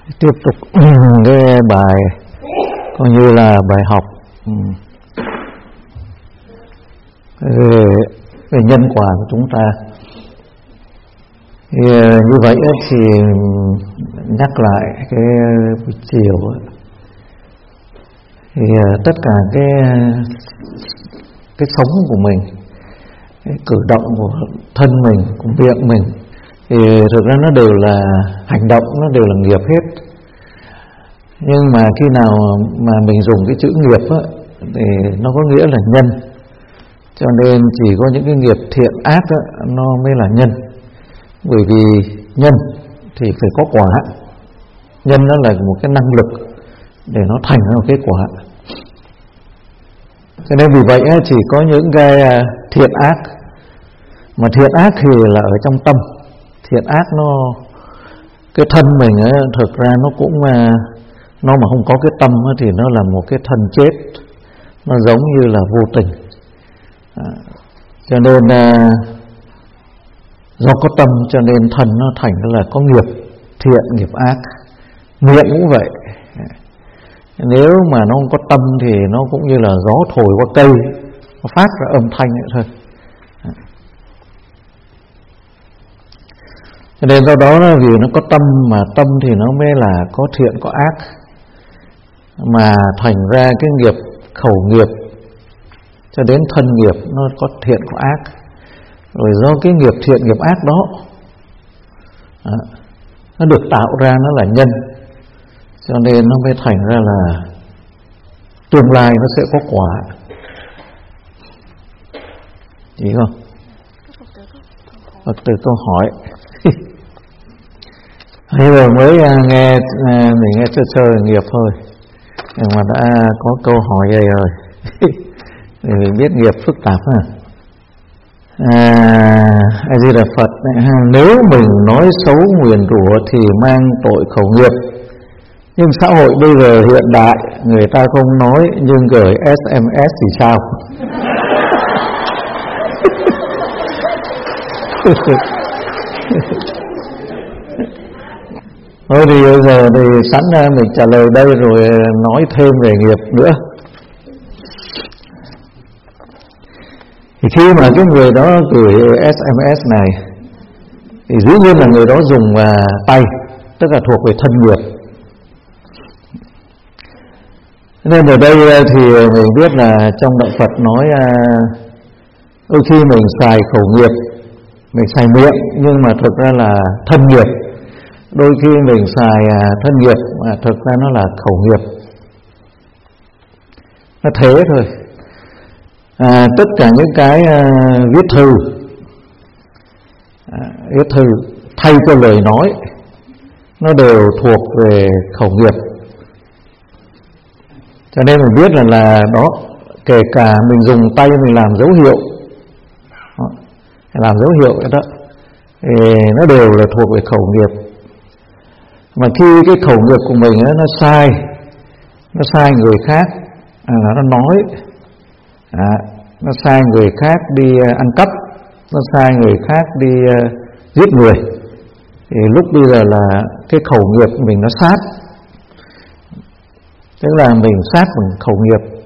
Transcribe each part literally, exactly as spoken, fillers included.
Tiếp tục cái bài coi như là bài học về, về nhân quả của chúng ta. Thì như vậy thì nhắc lại cái buổi chiều thì tất cả cái cái sống của mình, cái cử động của thân mình, của miệng mình thì thực ra nó đều là hành động, nó đều là nghiệp hết. Nhưng mà khi nào mà mình dùng cái chữ nghiệp á, thì nó có nghĩa là nhân, cho nên chỉ có những cái nghiệp thiện ác á, nó mới là nhân. Bởi vì nhân thì phải có quả, nhân nó là một cái năng lực để nó thành ra một cái quả. Cho nên vì vậy á, chỉ có những cái thiện ác, mà thiện ác thì là ở trong tâm. Thiện ác nó, cái thân mình ấy, thực ra nó cũng nó mà không có cái tâm ấy, thì nó là một cái thân chết, nó giống như là vô tình. À, cho nên à, do có tâm cho nên thân nó thành là có nghiệp thiện, nghiệp ác. Miệng cũng vậy, nếu mà nó không có tâm thì nó cũng như là gió thổi qua cây, nó phát ra âm thanh vậy thôi. Cho nên do đó vì nó có tâm, mà tâm thì nó mới là có thiện có ác, mà thành ra cái nghiệp khẩu nghiệp cho đến thân nghiệp nó có thiện có ác. Rồi do cái nghiệp thiện nghiệp ác đó, đó nó được tạo ra nó là nhân, cho nên nó mới thành ra là tương lai nó sẽ có quả. Hiểu không? Phật tử câu hỏi bây giờ mới nghe, mình nghe sơ sơ nghiệp thôi, nhưng mà đã có câu hỏi vậy rồi thì mình biết nghiệp phức tạp ha. À, A Di Đà Phật, nếu mình nói xấu nguyền rủa thì mang tội khẩu nghiệp, nhưng xã hội bây giờ hiện đại người ta không nói nhưng gửi ét em ét thì sao? Thôi thì bây giờ thì sẵn ra mình trả lời đây rồi nói thêm về nghiệp nữa. Thì khi mà cái người đó gửi ét em ét này thì dĩ nhiên là người đó dùng uh, tay, tức là thuộc về thân nghiệp. Nên ở đây thì mình biết là trong Đạo Phật nói uh, đôi khi mình xài khẩu nghiệp, mình xài miệng, nhưng mà thực ra là thân nghiệp. Đôi khi mình xài uh, thân nghiệp mà thực ra nó là khẩu nghiệp. Nó thế thôi. À, tất cả những cái uh, viết thư à, viết thư thay cho lời nói nó đều thuộc về khẩu nghiệp. Cho nên mình biết là là đó, kể cả mình dùng tay mình làm dấu hiệu đó, làm dấu hiệu đó thì nó đều là thuộc về khẩu nghiệp. Mà khi cái khẩu nghiệp của mình ấy, nó sai nó sai người khác, à, nó nói à, nó sai người khác đi uh, ăn cắp, nó sai người khác đi uh, giết người, thì lúc bây giờ là cái khẩu nghiệp của mình nó sát, tức là mình sát bằng khẩu nghiệp.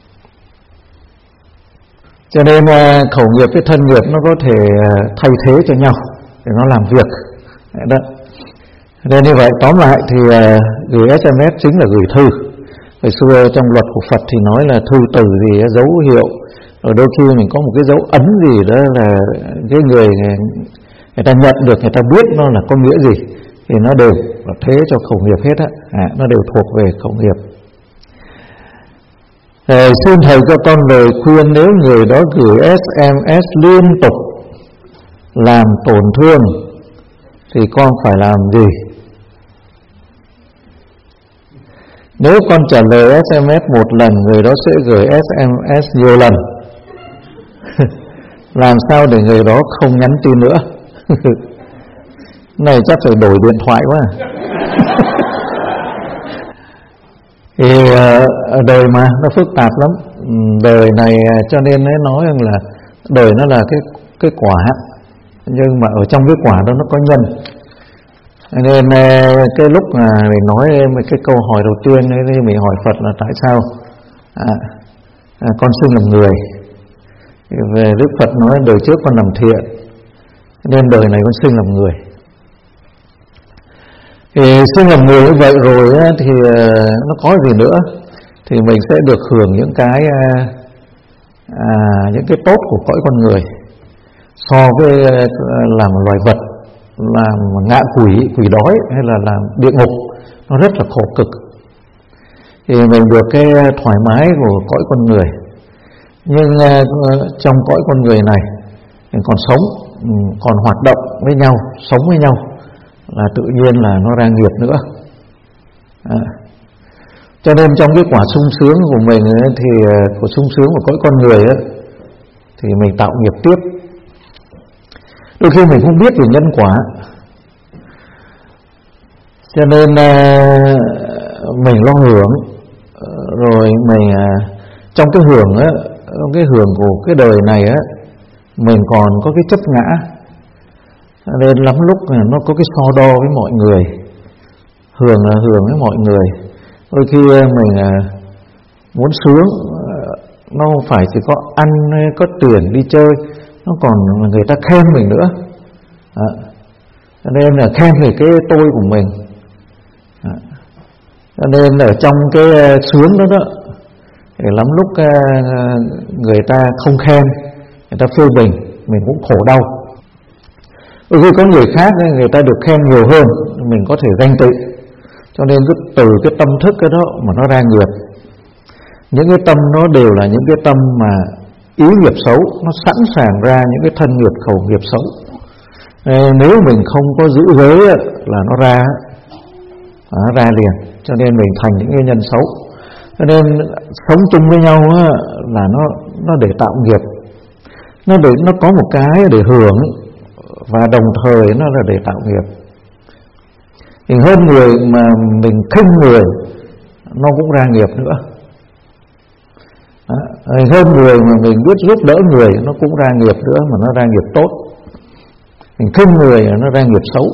Cho nên uh, khẩu nghiệp với thân nghiệp nó có thể uh, thay thế cho nhau để nó làm việc đó. Nên như vậy tóm lại thì uh, gửi ét em ét chính là gửi thư. Hồi xưa trong luật của Phật thì nói là thư từ gì dấu hiệu, rồi đôi khi mình có một cái dấu ấn gì đó là cái người người ta nhận được, người ta biết nó là có nghĩa gì, thì nó đều là thế cho khẩu nghiệp hết á, à, nó đều thuộc về khẩu nghiệp. À, xin thầy cho con lời khuyên, nếu người đó gửi ét em ét liên tục làm tổn thương thì con phải làm gì? Nếu con trả lời ét em ét một lần, người đó sẽ gửi ét em ét nhiều lần. Làm sao để người đó không nhắn tin nữa? Này chắc phải đổi điện thoại quá. Thì ở đời mà nó phức tạp lắm. Đời này cho nên nó nói rằng là đời nó là cái cái quả, nhưng mà ở trong cái quả đó nó có nhân. Nên cái lúc mà mình nói cái câu hỏi đầu tiên ấy, thì mình hỏi Phật là tại sao à, à, con sinh làm người. Về Đức Phật nói đời trước con làm thiện nên đời này con sinh làm người. Thì sinh làm người như vậy rồi á, thì nó có gì nữa, thì mình sẽ được hưởng những cái à, những cái tốt của cõi con người so với làm loài vật, làm ngạ quỷ, quỷ đói hay là làm địa ngục, nó rất là khổ cực. Thì mình được cái thoải mái của cõi con người, nhưng uh, trong cõi con người này mình còn sống, còn hoạt động với nhau, sống với nhau là tự nhiên là nó ra nghiệp nữa. À. Cho nên trong cái quả sung sướng của mình ấy, thì uh, của sung sướng của cõi con người ấy, thì mình tạo nghiệp tiếp. Đôi khi mình không biết về nhân quả, cho nên uh, mình lo hưởng, rồi mình uh, trong cái hưởng á, cái hưởng của cái đời này á, mình còn có cái chấp ngã, nên lắm lúc nó có cái so đo với mọi người. Hưởng là hưởng với mọi người, đôi khi mình muốn sướng, nó không phải chỉ có ăn, có tiền đi chơi, nó còn người ta khen mình nữa. À, cho nên là khen về cái tôi của mình. À, cho nên ở trong cái sướng đó đó, thì lắm lúc người ta không khen, người ta phê bình, mình cũng khổ đau. Đôi khi có người khác người ta được khen nhiều hơn, mình có thể ganh tị. Cho nên cứ từ cái tâm thức cái đó mà nó ra nghiệp. Những cái tâm nó đều là những cái tâm mà ý nghiệp xấu, nó sẵn sàng ra những cái thân nghiệp khẩu nghiệp xấu. Nếu mình không có giữ giới là nó ra, nó ra liền. Cho nên mình thành những cái nhân xấu. Cho nên sống chung với nhau á, là nó nó để tạo nghiệp, nó để nó có một cái để hưởng, và đồng thời nó là để tạo nghiệp. Mình hơn người mà mình khinh người, nó cũng ra nghiệp nữa. Đó, hơn người mà mình biết giúp đỡ người, nó cũng ra nghiệp nữa, mà nó ra nghiệp tốt. Mình khinh người nó ra nghiệp xấu.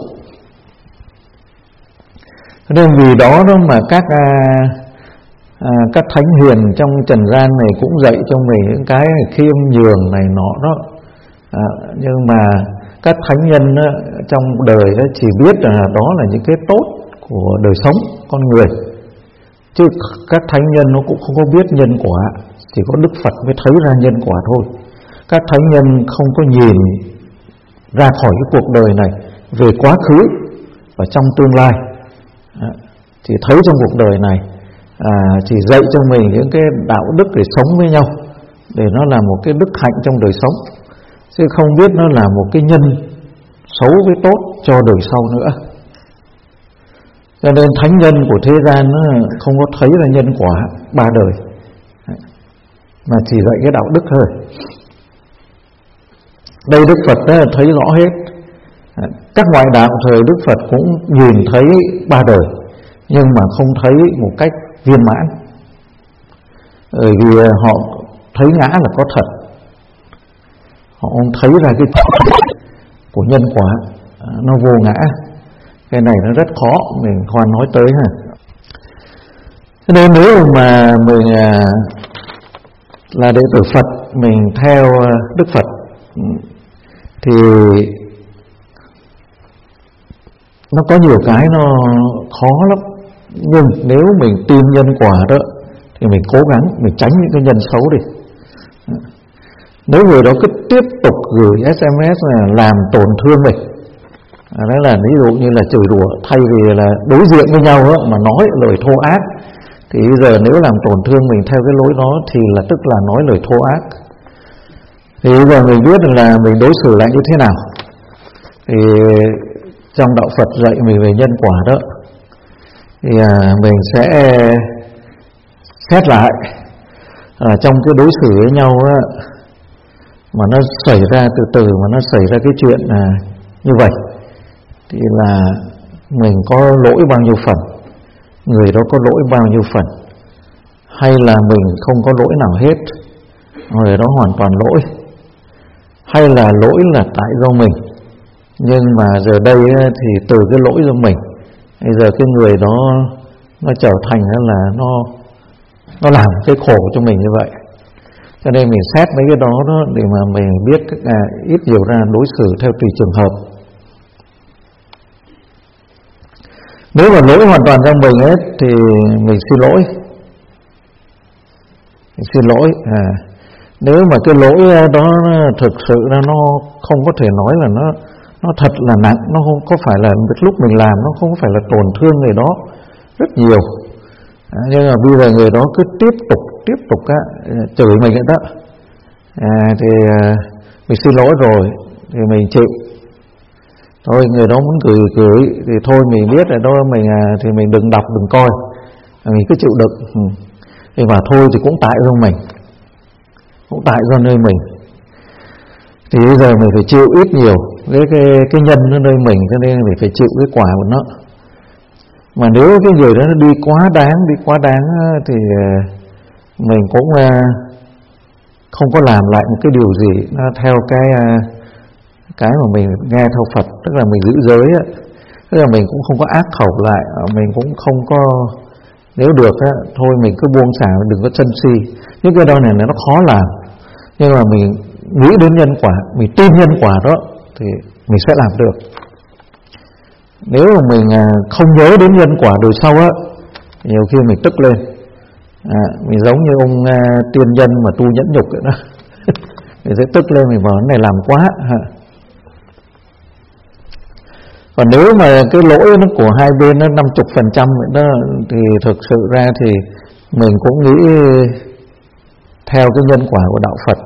Cho nên vì đó đó mà các à, À, các thánh hiền trong trần gian này cũng dạy cho mình những cái khiêm nhường này nọ đó. À, nhưng mà các thánh nhân á, trong đời á, chỉ biết là đó là những cái tốt của đời sống con người, chứ các thánh nhân nó cũng không có biết nhân quả. Chỉ có Đức Phật mới thấy ra nhân quả thôi. Các thánh nhân không có nhìn ra khỏi cái cuộc đời này về quá khứ và trong tương lai. À, chỉ thấy trong cuộc đời này, À, chỉ dạy cho mình những cái đạo đức để sống với nhau, để nó là một cái đức hạnh trong đời sống, chứ không biết nó là một cái nhân xấu với tốt cho đời sau nữa. Cho nên thánh nhân của thế gian nó không có thấy là nhân quả ba đời, mà chỉ dạy cái đạo đức thôi. Đây Đức Phật đó thấy rõ hết. Các ngoại đạo thời Đức Phật cũng nhìn thấy ba đời, nhưng mà không thấy một cách viên mãn, bởi vì họ thấy ngã là có thật, họ không thấy ra cái của nhân quả nó vô ngã. Cái này nó rất khó, mình khoan nói tới ha. Cho nên nếu mà mình là đệ tử Phật, mình theo Đức Phật thì nó có nhiều cái nó khó lắm. Nhưng nếu mình tin nhân quả đó thì mình cố gắng mình tránh những cái nhân xấu đi. Nếu người đó cứ tiếp tục gửi ét em ét là làm tổn thương mình, đó là ví dụ như là chửi đùa, thay vì là đối diện với nhau đó, mà nói lời thô ác, thì bây giờ nếu làm tổn thương mình theo cái lối đó thì là tức là nói lời thô ác. Thì bây giờ mình biết là mình đối xử lại như thế nào. Thì trong đạo Phật dạy mình về nhân quả đó, thì à, mình sẽ xét lại à, trong cái đối xử với nhau á, mà nó xảy ra từ từ mà nó xảy ra cái chuyện à, như vậy, thì là mình có lỗi bao nhiêu phần, người đó có lỗi bao nhiêu phần, hay là mình không có lỗi nào hết, người đó hoàn toàn lỗi, hay là lỗi là tại do mình, Nhưng mà giờ đây thì từ cái lỗi của mình, bây giờ cái người đó nó trở thành là nó nó làm cái khổ cho mình như vậy. Cho nên mình xét mấy cái đó, đó để mà mình biết à, ít nhiều ra đối xử theo tùy trường hợp. Nếu mà lỗi hoàn toàn trong mình ấy thì mình xin lỗi, mình xin lỗi. À, nếu mà cái lỗi đó thực sự là nó không có thể nói là nó nó thật là nặng, nó không có phải là lúc mình làm nó không phải là tổn thương người đó rất nhiều. À, nhưng mà bây giờ người đó cứ tiếp tục tiếp tục á, chửi mình vậy đó, à, thì à, mình xin lỗi rồi thì mình chịu. Thôi người đó muốn gửi gửi thì thôi mình biết rồi đó, mình à, thì mình đừng đọc đừng coi, mình cứ chịu đựng. Ừ. Nhưng mà thôi thì cũng tại do mình, cũng tại do nơi mình, thì bây giờ mình phải chịu ít nhiều cái cái cái nhân ở nơi mình, cho nên mình phải chịu cái quả của nó. Mà nếu cái người đó nó đi quá đáng, đi quá đáng thì mình cũng không có làm lại một cái điều gì nó theo cái cái mà mình nghe theo Phật, tức là mình giữ giới á, tức là mình cũng không có ác khẩu lại, mình cũng không có, nếu được á thôi mình cứ buông xả, đừng có sân si. Những cái đó này nó khó làm, nhưng mà mình nghĩ đến nhân quả, mình tin nhân quả đó thì mình sẽ làm được. Nếu mà mình không nhớ đến nhân quả đời sau á, nhiều khi mình tức lên, à, mình giống như ông uh, tiên nhân mà tu nhẫn nhục vậy đó. Mình sẽ tức lên, mình bảo cái này làm quá. Còn nếu mà cái lỗi nó của hai bên nó năm mươi phần trăm vậy đó, thì thực sự ra thì mình cũng nghĩ theo cái nhân quả của đạo Phật,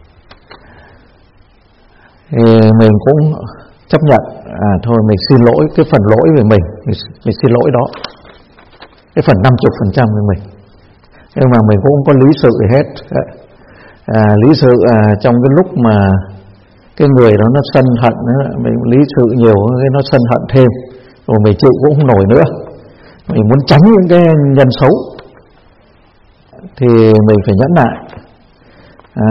thì mình cũng chấp nhận, à thôi mình xin lỗi cái phần lỗi về mình, mình, mình xin lỗi đó, cái phần năm mươi phần trăm của mình. Nhưng mà mình cũng không có lý sự gì hết. À, lý sự à, trong cái lúc mà cái người đó nó sân hận, mình lý sự nhiều, nó sân hận thêm, rồi mình chịu cũng không nổi nữa, mình muốn tránh những cái nhân xấu thì mình phải nhẫn nại. À,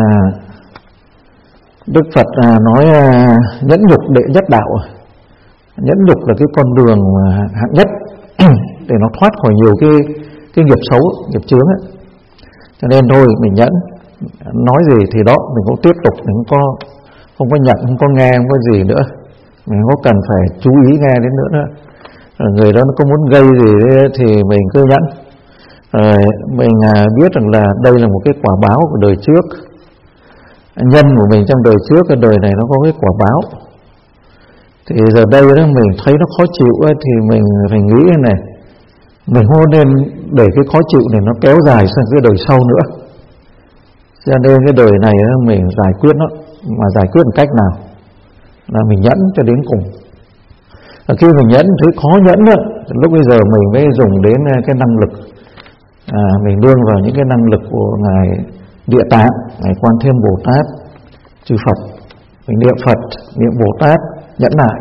Đức Phật à, nói à, nhẫn nhục đệ nhất đạo. Nhẫn nhục là cái con đường hạng nhất để nó thoát khỏi nhiều cái cái nghiệp xấu, nghiệp chướng ấy. Cho nên thôi mình nhẫn, nói gì thì đó, mình cũng tiếp tục, mình không có không có nhận, không có nghe, không có gì nữa, mình không có cần phải chú ý nghe đến nữa nữa. Rồi người đó nó có muốn gây gì thì mình cứ nhẫn. Rồi mình à, biết rằng là đây là một cái quả báo của đời trước, nhân của mình trong đời trước, cái đời này nó có cái quả báo. Thì giờ đây đó mình thấy nó khó chịu ấy, thì mình phải nghĩ thế này, mình không nên để cái khó chịu này nó kéo dài sang cái đời sau nữa. Cho nên cái đời này đó, mình giải quyết nó, mà giải quyết một cách nào là mình nhẫn cho đến cùng. Và khi mình nhẫn thấy khó nhẫn đó, lúc bây giờ mình mới dùng đến cái năng lực, à, mình đương vào những cái năng lực của Ngài Địa Tạng, Ngài Quan Thế Âm Bồ Tát, chư Phật. Mình niệm Phật, niệm Bồ Tát, nhẫn nại,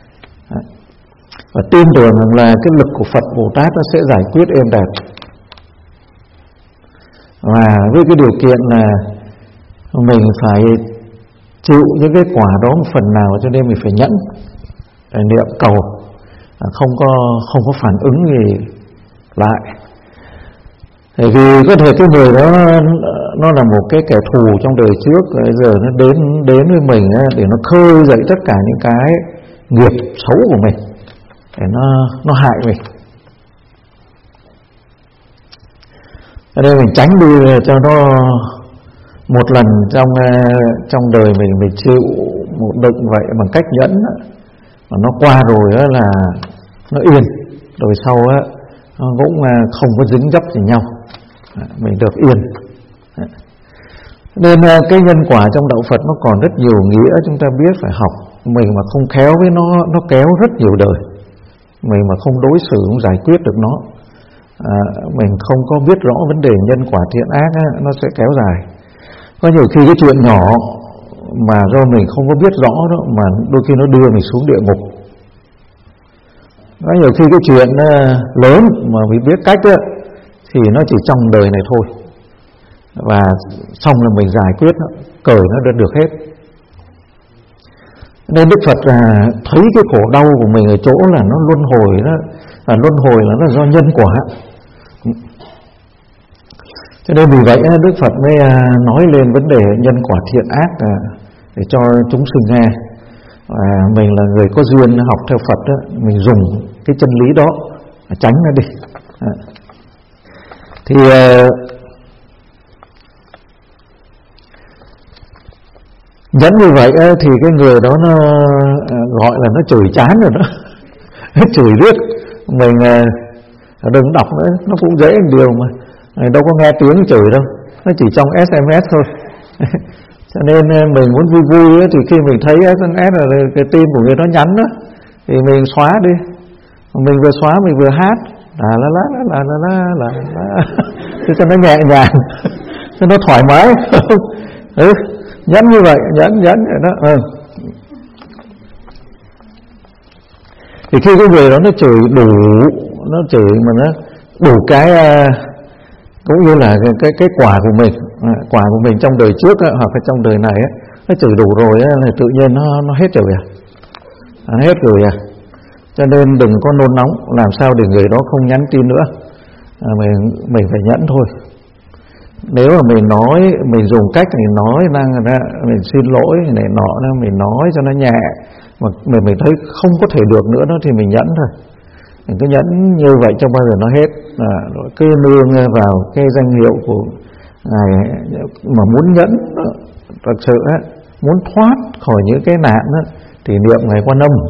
và tin tưởng rằng là cái lực của Phật Bồ Tát nó sẽ giải quyết êm đẹp. Và với cái điều kiện là mình phải chịu những cái quả đó một phần nào, cho nên mình phải nhẫn, để niệm cầu, không có không có phản ứng gì lại. Bởi vì có thể cái người đó nó là một cái kẻ thù trong đời trước, bây giờ nó đến đến với mình để nó khơi dậy tất cả những cái nghiệp xấu của mình, để nó nó hại mình. Cho nên mình tránh đi cho nó một lần trong trong đời mình mình chịu một đựng vậy bằng cách nhẫn, mà nó qua rồi đó là nó yên, rồi sau á nó cũng không có dính dấp gì nhau, mình được yên. Nên cái nhân quả trong đạo Phật nó còn rất nhiều nghĩa chúng ta biết phải học. Mình mà không khéo với nó, nó kéo rất nhiều đời. Mình mà không đối xử, không giải quyết được nó, à, mình không có biết rõ vấn đề nhân quả thiện ác á, nó sẽ kéo dài. Có nhiều khi cái chuyện nhỏ mà do mình không có biết rõ đó, mà đôi khi nó đưa mình xuống địa ngục. Có nhiều khi cái chuyện lớn mà mình biết cách á, thì nó chỉ trong đời này thôi, và xong là mình giải quyết nó, cởi nó được hết. Nên Đức Phật là thấy cái khổ đau của mình ở chỗ là nó luân hồi đó, là luân hồi là nó do nhân quả. Cho nên vì vậy Đức Phật mới nói lên vấn đề nhân quả thiện ác để cho chúng sinh nghe. Và mình là người có duyên học theo Phật đó, mình dùng cái chân lý đó tránh nó đi. Thì dẫn như vậy thì cái người đó nó gọi là nó chửi chán rồi đó. Chửi riết mình đừng đọc nữa, nó cũng dễ điều mà đâu có nghe tiếng chửi đâu, nó chỉ trong ét em ét thôi. Cho nên mình muốn vui vui thì khi mình thấy ét em ét là cái tin của người đó nhắn đó, thì mình xóa đi. Mình vừa xóa mình vừa hát là la la la la la la la, cho nó nhẹ nhàng, cho nó thoải mái. Ừ, nhắn như vậy, nhắn nhắn vậy đó. Ừ. Thì khi cái người đó nó chửi đủ, nó chửi mà nó đủ cái cũng như là cái cái, cái quả của mình, quả của mình trong đời trước hoặc là trong đời này ấy, nó chửi đủ rồi ấy, là tự nhiên nó nó hết rồi à, nó hết rồi à. Cho nên đừng có nôn nóng, làm sao để người đó không nhắn tin nữa. À, mình mình phải nhẫn thôi. Nếu mà mình nói, mình dùng cách mình nói năng ra, mình xin lỗi này nọ, mình nói cho nó nhẹ, mà mình mình thấy không có thể được nữa đó thì mình nhẫn thôi. Mình cứ nhẫn như vậy cho bao giờ nó hết. À, rồi cứ nương vào cái danh hiệu của Ngài mà muốn nhẫn đó, thật sự á, muốn thoát khỏi những cái nạn đó, thì niệm Ngài Quan Âm.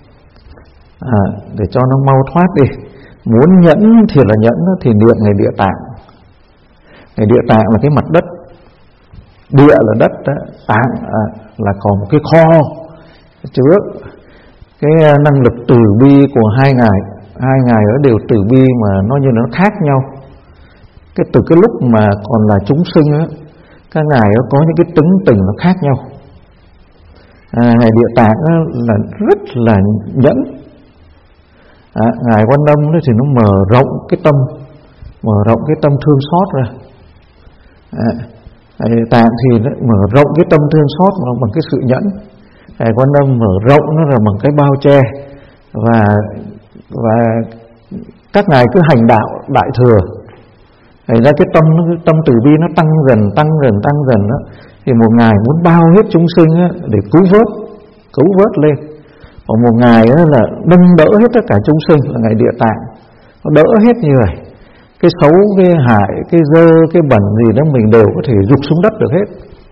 À, để cho nó mau thoát đi. Muốn nhẫn thì là nhẫn thì niệm Ngài Địa Tạng. Ngài Địa Tạng là cái mặt đất, địa là đất đó, tạng à, là còn một cái kho chứa cái năng lực từ bi của hai ngài. Hai ngài đó đều từ bi mà nó như nó khác nhau. Cái từ cái lúc mà còn là chúng sinh đó, các ngài đó có những cái tính tình nó khác nhau. À, Ngài Địa Tạng đó là rất là nhẫn. À, Ngài Quan Âm đó thì nó mở rộng cái tâm, mở rộng cái tâm thương xót ra. À, Ngài Địa Tạng thì nó mở rộng cái tâm thương xót bằng cái sự nhẫn. Ngài Quan Âm mở rộng nó là bằng cái bao che. Và và các ngài cứ hành đạo đại thừa. Thành ra cái tâm cái tâm từ bi nó tăng dần tăng dần tăng dần đó, thì một ngài muốn bao hết chúng sinh á, để cứu vớt cứu vớt lên. Còn một ngài á, là nâng đỡ hết tất cả chúng sinh là Ngài Địa Tạng, nó đỡ hết như vậy. Cái xấu, cái hại, cái dơ, cái bẩn gì đó mình đều có thể rục xuống đất được hết.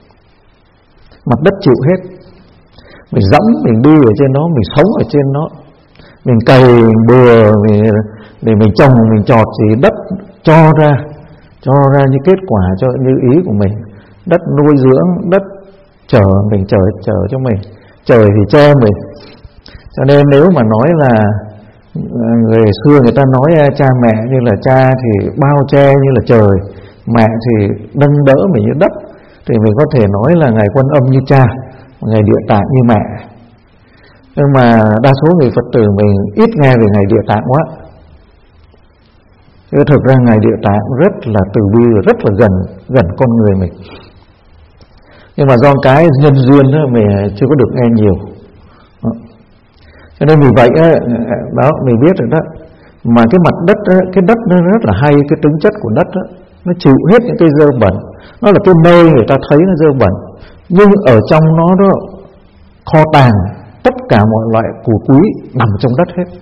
Mặt đất chịu hết. Mình dẫm, mình đi ở trên nó, mình sống ở trên nó, mình cày bừa mình, để mình trồng, mình chọt gì đất cho ra, cho ra những kết quả cho như ý của mình. Đất nuôi dưỡng, đất chở mình, chở chở cho mình, trời thì che mình. Cho nên nếu mà nói là người xưa người ta nói cha mẹ như là cha thì bao che như là trời, mẹ thì nâng đỡ mình như đất, thì mình có thể nói là Ngài Quan Âm như cha, Ngài Địa Tạng như mẹ. Nhưng mà đa số người Phật tử mình ít nghe về Ngài Địa Tạng quá. Chứ thực ra Ngài Địa Tạng rất là từ bi, rất là gần gần con người mình. Nhưng mà do cái nhân duyên đó mình chưa có được nghe nhiều. Đó. Cho nên vì vậy đó mình biết rồi đó. Mà cái mặt đất đó, cái đất nó rất là hay, cái tính chất của đất đó, nó chịu hết những cái dơ bẩn. Nó là cái nơi người ta thấy nó dơ bẩn, nhưng ở trong nó đó kho tàng tất cả mọi loại của quý nằm trong đất hết.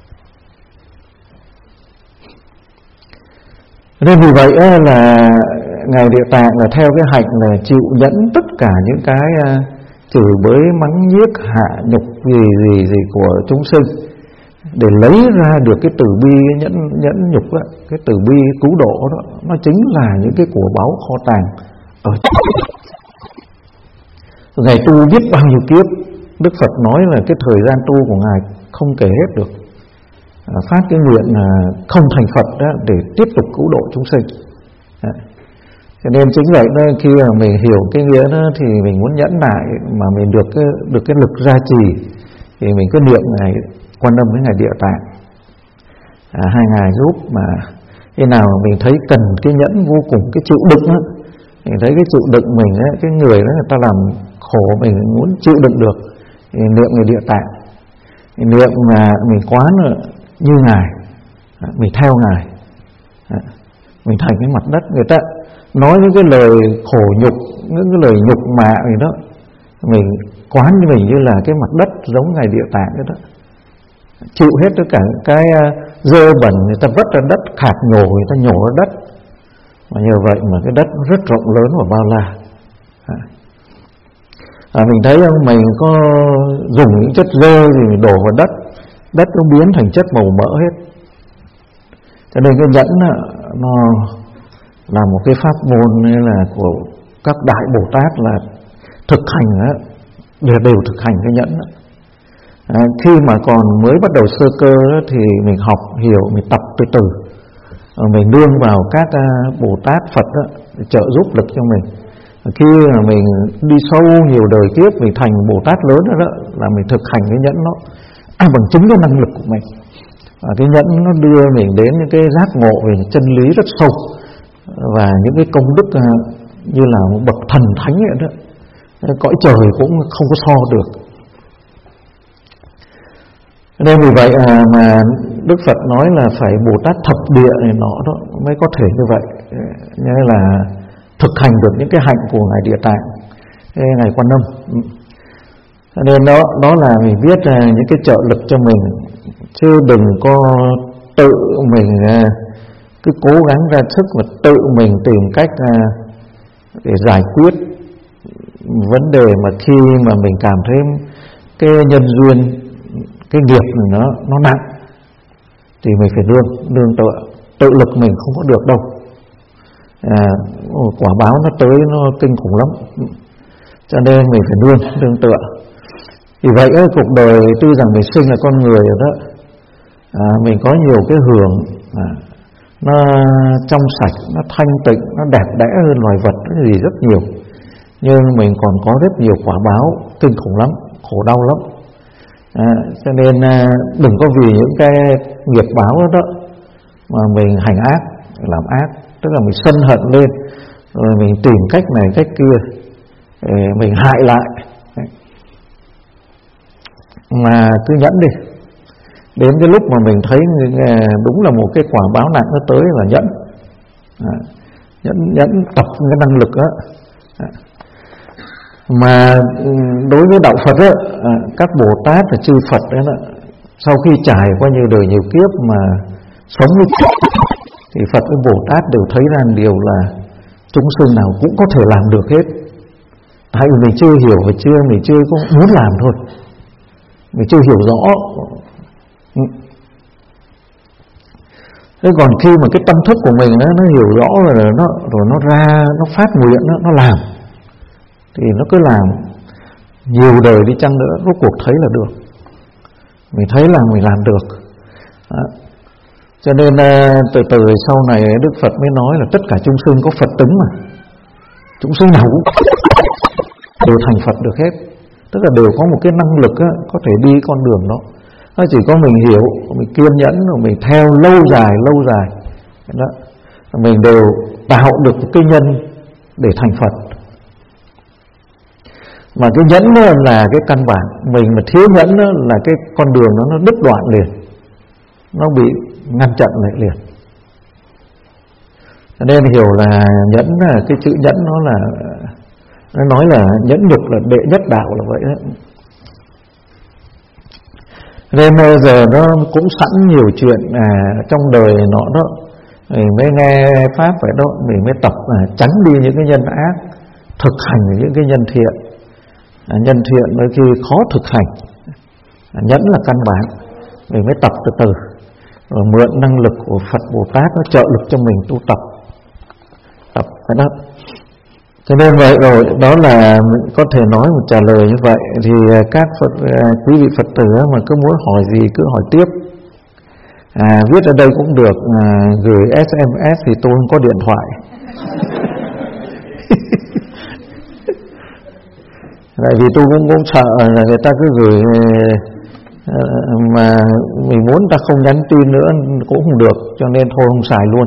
Nên vì vậy là Ngài Địa Tạng là theo cái hạnh là chịu nhẫn tất cả những cái chửi bới, mắng nhiếc, hạ nhục gì gì gì của chúng sinh, để lấy ra được cái từ bi, cái nhẫn nhẫn nhục đó, cái từ bi cứu độ đó, nó chính là những cái của báu kho tàng ở Ngài tu biết bao nhiêu kiếp. Đức Phật nói là cái thời gian tu của Ngài không kể hết được. À, phát cái nguyện là không thành Phật đó để tiếp tục cứu độ chúng sinh. À, cho nên chính vậy đó, khi mà mình hiểu cái nghĩa đó thì mình muốn nhẫn nại mà mình được cái, được cái lực gia trì, thì mình cứ niệm Ngài Quan Âm với Ngài Địa Tạng. À, hai ngài giúp mà khi nào mình thấy cần cái nhẫn vô cùng, cái chịu đựng đó, mình thấy cái chịu đựng mình ấy, cái người đó người ta làm khổ mình muốn chịu đựng được, thì niệm người Địa Tạng, thì niệm mà mình quán như Ngài, mình theo Ngài, mình thành cái mặt đất. Người ta nói những cái lời khổ nhục, những cái lời nhục mạ gì đó, mình quán như mình như là cái mặt đất giống Ngài Địa Tạng đó, đó. Chịu hết tất cả cái dơ bẩn, người ta vất ra đất, khạc nhổ người ta nhổ ra đất. Mà nhờ vậy mà cái đất nó rất rộng lớn và bao la. À, mình thấy không, mình có dùng những chất dơ thì mình đổ vào đất, đất nó biến thành chất màu mỡ hết. Cho nên cái nhẫn nó là một cái pháp môn là của các đại Bồ Tát là thực hành đó, đều, đều thực hành cái nhẫn đó. À, khi mà còn mới bắt đầu sơ cơ đó, thì mình học hiểu, mình tập từ từ, à, mình nương vào các uh, Bồ Tát Phật đó, để trợ giúp lực cho mình. À, khi mà mình đi sâu nhiều đời kiếp, mình thành Bồ Tát lớn đó, đó là mình thực hành cái nhẫn nó à, bằng chính cái năng lực của mình. Và cái nhẫn nó đưa mình đến những cái giác ngộ về chân lý rất sâu, và những cái công đức uh, như là một bậc thần thánh vậy đó, cõi trời cũng không có so được. Nên vì vậy à, mà Đức Phật nói là phải Bồ Tát thập địa này nọ đó mới có thể như vậy, như là thực hành được những cái hạnh của Ngài Địa Tạng, Ngài Quan Âm. Nên đó đó là mình biết à, những cái trợ lực cho mình, chứ đừng có tự mình à, cứ cố gắng ra sức và tự mình tìm cách à, để giải quyết vấn đề mà khi mà mình cảm thấy cái nhân duyên, cái nghiệp này nó nó nặng thì mình phải nương nương tự tự lực mình không có được đâu. À, quả báo nó tới nó kinh khủng lắm, cho nên mình phải nương nương tựa. Vì vậy ấy, cuộc đời tuy rằng mình sinh là con người rồi đó, à, mình có nhiều cái hưởng à, nó trong sạch, nó thanh tịnh, nó đẹp đẽ hơn loài vật cái gì rất nhiều, nhưng mình còn có rất nhiều quả báo kinh khủng lắm, khổ đau lắm. À, cho nên à, đừng có vì những cái nghiệp báo đó, đó mà mình hành ác, làm ác, tức là mình sân hận lên, rồi mình tìm cách này cách kia để mình hại lại. Mà cứ nhẫn đi, đến cái lúc mà mình thấy đúng là một cái quả báo nặng nó tới là nhẫn, à, nhẫn nhẫn tập cái năng lực đó. À, mà đối với đạo Phật ấy, à, các Bồ Tát và chư Phật đấy đó, sau khi trải qua nhiều đời nhiều kiếp mà sống với thì Phật với Bồ Tát đều thấy rằng điều là chúng sinh nào cũng có thể làm được hết, tại vì mình chưa hiểu và chưa mình chưa có muốn làm thôi, mình chưa hiểu rõ. Thế còn khi mà cái tâm thức của mình đó, nó hiểu rõ rồi nó rồi nó ra, nó phát nguyện, nó, nó làm, thì nó cứ làm nhiều đời đi chăng nữa, rốt cuộc thấy là được. Mình thấy là mình làm được đó. Cho nên từ từ sau này Đức Phật mới nói là tất cả chúng sinh có Phật tính mà, chúng sinh nào cũng đều thành Phật được hết, tức là đều có một cái năng lực á, có thể đi con đường đó. Nó chỉ có mình hiểu, mình kiên nhẫn, rồi mình theo lâu dài lâu dài đó, mình đều tạo được một cái nhân để thành Phật. Mà cái nhẫn đó là cái căn bản, mình mà thiếu nhẫn đó là cái con đường đó nó đứt đoạn liền, nó bị ngăn chặn lại liền. Cho nên hiểu là nhẫn, cái chữ nhẫn nó là, nó nói là nhẫn nhục là đệ nhất đạo là vậy đó. Nên bây giờ nó cũng sẵn nhiều chuyện à, trong đời nọ đó, mình mới nghe pháp vậy đó, mình mới tập à, tránh đi những cái nhân ác, thực hành những cái nhân thiện. À, nhân thiện đôi khi khó thực hành, à, nhẫn là căn bản, mình mới tập từ từ, rồi mượn năng lực của Phật Bồ Tát nó trợ lực cho mình tu tập, tập cái đó. Cho nên vậy rồi, đó là có thể nói một trả lời như vậy. Thì các Phật, quý vị Phật tử mà cứ muốn hỏi gì cứ hỏi tiếp, à, viết ở đây cũng được, à, gửi ét em ét thì tôi không có điện thoại. Tại vì tôi cũng, cũng sợ là người ta cứ gửi mà mình muốn ta không nhắn tin nữa cũng không được, cho nên thôi không xài luôn.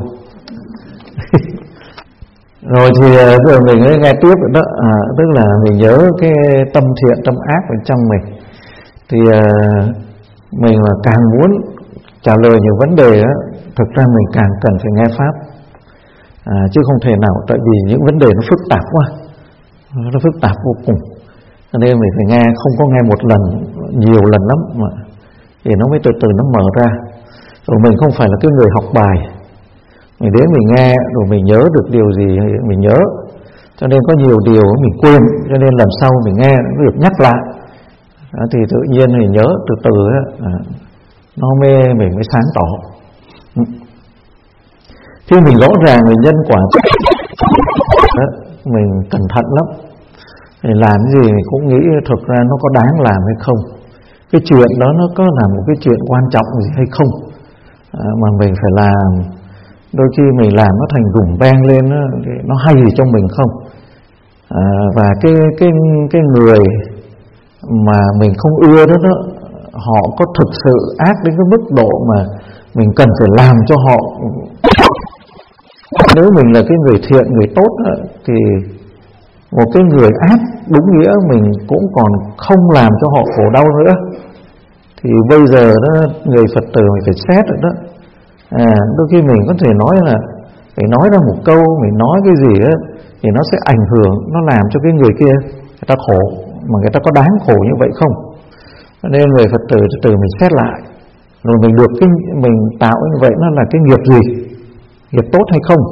Rồi thì giờ mình mới nghe tiếp đó, à, tức là mình nhớ cái tâm thiện tâm ác ở trong mình. Thì uh, mình mà càng muốn trả lời nhiều vấn đề á, thực ra mình càng cần phải nghe Pháp, à, chứ không thể nào, tại vì những vấn đề nó phức tạp quá, nó phức tạp vô cùng, cho nên mình phải nghe, không có nghe một lần, nhiều lần lắm mà thì nó mới từ từ nó mở ra. Rồi mình không phải là cái người học bài, mình đến mình nghe rồi mình nhớ được điều gì mình nhớ, cho nên có nhiều điều mình quên, cho nên lần sau mình nghe nó được nhắc lại, đó, thì tự nhiên mình nhớ từ từ á, à, nó mê mình mới sáng tỏ. Khi mình rõ ràng về nhân quả đó, mình cẩn thận lắm, thì làm gì mình cũng nghĩ thực ra nó có đáng làm hay không, cái chuyện đó nó có là một cái chuyện quan trọng gì hay không, à, mà mình phải làm. Đôi khi mình làm nó thành rủng beng lên đó, nó hay gì cho mình không, à, và cái cái cái người mà mình không ưa đó, đó họ có thực sự ác đến cái mức độ mà mình cần phải làm cho họ. Nếu mình là cái người thiện, người tốt đó, thì một cái người ác đúng nghĩa mình cũng còn không làm cho họ khổ đau nữa. Thì bây giờ đó người Phật tử mình phải xét rồi đó, à, đôi khi mình có thể nói là phải nói ra một câu, mình nói cái gì đó thì nó sẽ ảnh hưởng, nó làm cho cái người kia người ta khổ, mà người ta có đáng khổ như vậy không? Cho nên người Phật tử từ từ mình xét lại, rồi mình được cái mình tạo như vậy nó là cái nghiệp gì, nghiệp tốt hay không.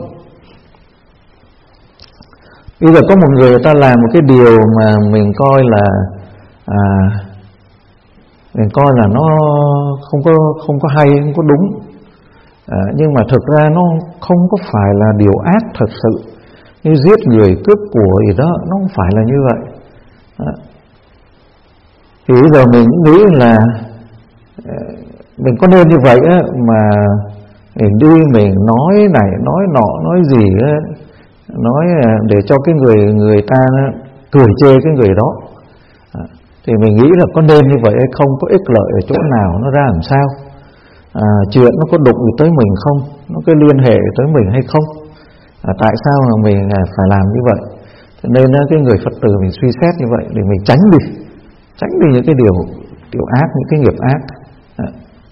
Bây giờ có một người, người ta làm một cái điều mà mình coi là à, mình coi là nó không có không có hay, không có đúng, à, nhưng mà thực ra nó không có phải là điều ác thật sự, như giết người, cướp của gì đó, nó không phải là như vậy. À, thì bây giờ mình nghĩ là mình có nên như vậy á, mà mình đi mình nói này nói nọ nói gì á, nói để cho cái người người ta cười chê cái người đó, à, thì mình nghĩ là có nên như vậy hay không, có ích lợi ở chỗ nào, nó ra làm sao, à, chuyện nó có đụng tới mình không, nó có liên hệ tới mình hay không, à, tại sao mà mình phải làm như vậy. Cho nên cái người Phật tử mình suy xét như vậy để mình tránh đi tránh đi những cái điều điều ác, những cái nghiệp ác. À,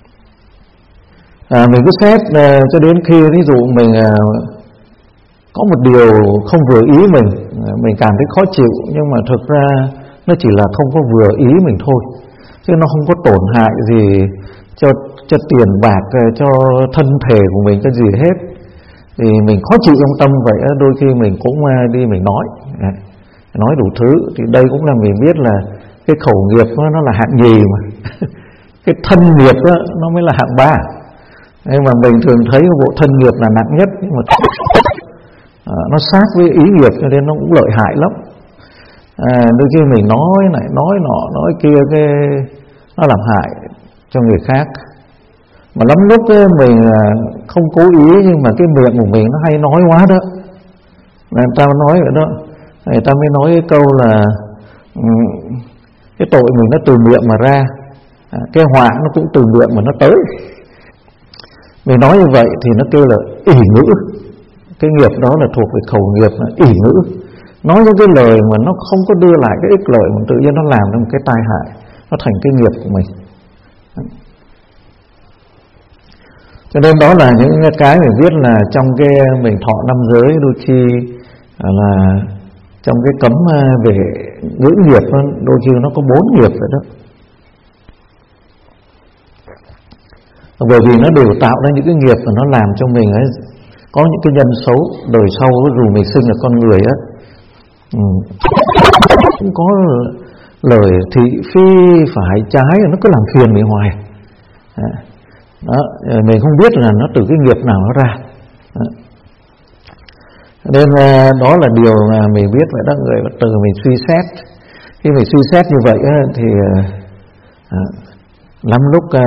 à, mình cứ xét à, cho đến khi ví dụ mình à, có một điều không vừa ý mình, à, mình cảm thấy khó chịu, nhưng mà thực ra nó chỉ là không có vừa ý mình thôi, chứ nó không có tổn hại gì cho cho tiền bạc, cho thân thể của mình, cái gì hết. Thì mình khó chịu trong tâm vậy, đôi khi mình cũng đi mình nói nói đủ thứ. Thì đây cũng là mình biết là cái khẩu nghiệp nó, nó là hạng nhì mà cái thân nghiệp đó, nó mới là hạng ba. Nhưng mà mình thường thấy bộ thân nghiệp là nặng nhất, nhưng mà à, nó sát với ý nghiệp cho nên nó cũng lợi hại lắm. À, đôi khi mình nói này nói nọ nói kia, cái nó làm hại cho người khác. Mà lắm lúc ấy, mình không cố ý, nhưng mà cái miệng của mình nó hay nói quá đó, người ta nói vậy đó, người ta mới nói cái câu là um, cái tội mình nó từ miệng mà ra, à, cái họa nó cũng từ miệng mà nó tới. Mình nói như vậy thì nó kêu là ỷ ngữ, cái nghiệp đó là thuộc về khẩu nghiệp, là ỷ ngữ, nói những cái lời mà nó không có đưa lại cái ích lợi, mà tự nhiên nó làm ra một cái tai hại, nó thành cái nghiệp của mình. Cho nên đó là những cái mình biết là trong cái mình thọ năm giới, đôi khi là trong cái cấm về ngữ nghiệp, đôi khi nó có bốn nghiệp vậy đó. Bởi vì nó đều tạo ra những cái nghiệp và nó làm cho mình ấy có những cái nhân xấu đời sau, dù mình sinh là con người á, ừ, cũng có lời thị phi phải trái, nó cứ làm phiền mình hoài. Đó, mình không biết là nó từ cái nghiệp nào nó ra. Đó. Nên đó là điều mà mình biết vậy đó, người Phật tử mình suy xét. Khi mình suy xét như vậy á, thì à, lắm lúc à,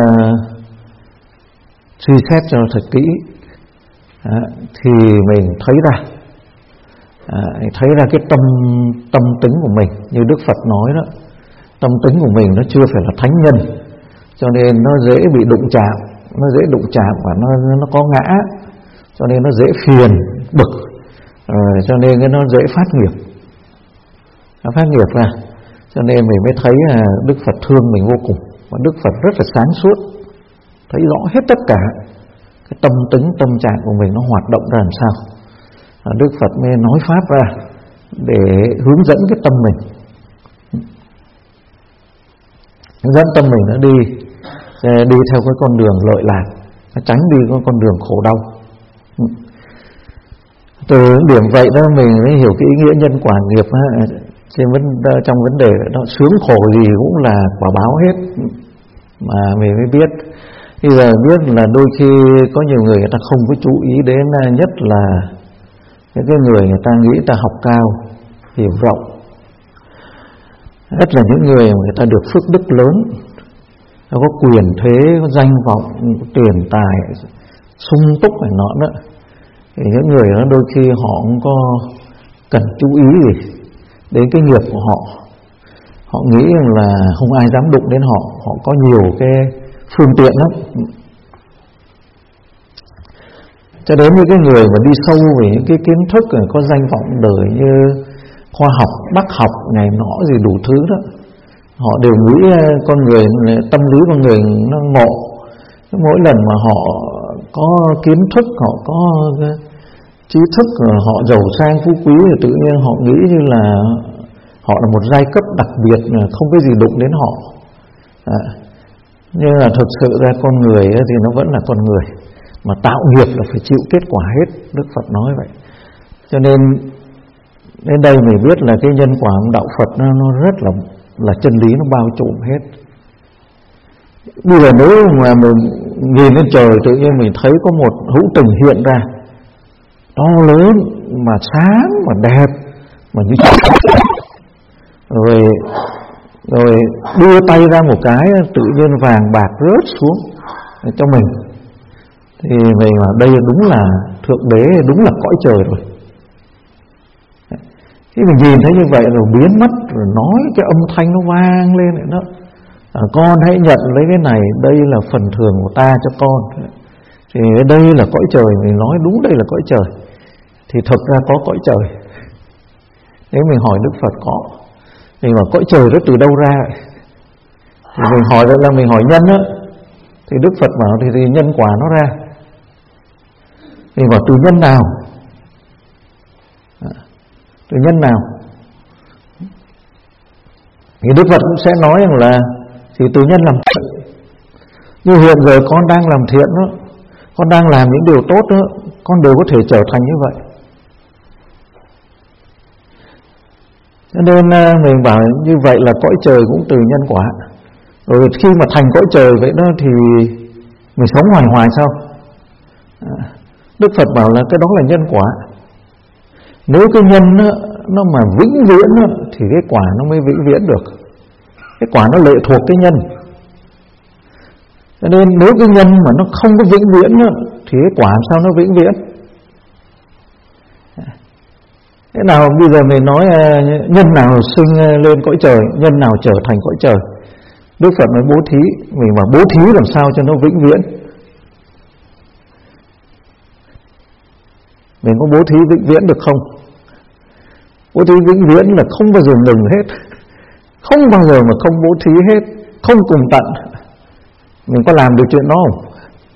suy xét cho thật kỹ, à, thì mình thấy ra à, thấy ra cái tâm tâm tính của mình, như Đức Phật nói đó, tâm tính của mình nó chưa phải là thánh nhân, cho nên nó dễ bị đụng chạm, nó dễ đụng chạm và nó nó có ngã, cho nên nó dễ phiền bực, à, cho nên nó dễ phát nghiệp, nó phát nghiệp ra. Cho nên mình mới thấy là Đức Phật thương mình vô cùng, và Đức Phật rất là sáng suốt, thấy rõ hết tất cả cái tâm tính, tâm trạng của mình nó hoạt động ra làm sao. Và Đức Phật mới nói pháp ra để hướng dẫn cái tâm mình, hướng dẫn tâm mình nó đi đi theo cái con đường lợi lạc, nó tránh đi cái con đường khổ đau. Từ điểm vậy đó mình mới hiểu cái ý nghĩa nhân quả nghiệp á, trên vấn trong vấn đề đó, sướng khổ gì cũng là quả báo hết, mà mình mới biết. Bây giờ biết là đôi khi có nhiều người người ta không có chú ý đến, nhất là những cái người người ta nghĩ người ta học cao, hiểu rộng, nhất là những người người ta được phước đức lớn, nó có quyền thế, có danh vọng, có tiền tài sung túc này nọ đó, thì những người đó đôi khi họ không có cần chú ý gì đến cái nghiệp của họ. Họ nghĩ rằng là không ai dám đụng đến họ, họ có nhiều cái phương tiện lắm. Cho đến những cái người mà đi sâu về những cái kiến thức có danh vọng đời như khoa học, bác học, này nọ gì đủ thứ đó, họ đều nghĩ con người, tâm lý con người nó ngộ. Mỗi lần mà họ có kiến thức, họ có trí thức, họ giàu sang phú quý thì tự nhiên họ nghĩ như là họ là một giai cấp đặc biệt, không có gì đụng đến họ. À, nhưng là thực sự ra con người thì nó vẫn là con người, mà tạo nghiệp là phải chịu kết quả hết, Đức Phật nói vậy. Cho nên đến đây mình biết là cái nhân quả của đạo Phật nó, nó rất là là chân lý, nó bao trùm hết. Bây giờ nếu mà mình nhìn lên trời tự nhiên mình thấy có một hữu tình hiện ra to lớn mà sáng mà đẹp mà như rồi rồi đưa tay ra một cái tự nhiên vàng bạc rớt xuống cho mình, thì mình ở đây đúng là thượng đế, đúng là cõi trời rồi. Khi mình nhìn thấy như vậy rồi biến mất, rồi nói cái âm thanh nó vang lên lại đó, à, con hãy nhận lấy cái này, đây là phần thưởng của ta cho con. Thì đây là cõi trời, mình nói đúng đây là cõi trời, thì thực ra có cõi trời. Nếu mình hỏi Đức Phật có, mình bảo cõi trời đó từ đâu ra? Thì mình hỏi đó là mình hỏi nhân á, thì Đức Phật bảo thì, thì nhân quả nó ra. Mình bảo từ nhân nào? À, từ nhân nào? Thì Đức Phật cũng sẽ nói rằng là thì từ nhân làm thiện. Như hiện giờ con đang làm thiện đó, con đang làm những điều tốt đó, con đều có thể trở thành như vậy. Cho nên mình bảo như vậy là cõi trời cũng từ nhân quả. Rồi khi mà thành cõi trời vậy đó thì mình sống hoài hoài sao? À, Đức Phật bảo là cái đó là nhân quả. Nếu cái nhân đó, nó mà vĩnh viễn đó, thì cái quả nó mới vĩnh viễn được. Cái quả nó lệ thuộc cái nhân. Cho nên nếu cái nhân mà nó không có vĩnh viễn đó, thì cái quả làm sao nó vĩnh viễn? Thế nào bây giờ mình nói nhân nào sinh lên cõi trời, nhân nào trở thành cõi trời? Đức Phật nói bố thí. Mình bảo bố thí làm sao cho nó vĩnh viễn? Mình có bố thí vĩnh viễn được không? Bố thí vĩnh viễn là không bao giờ ngừng hết, không bao giờ mà không bố thí hết, không cùng tận. Mình có làm được chuyện đó không?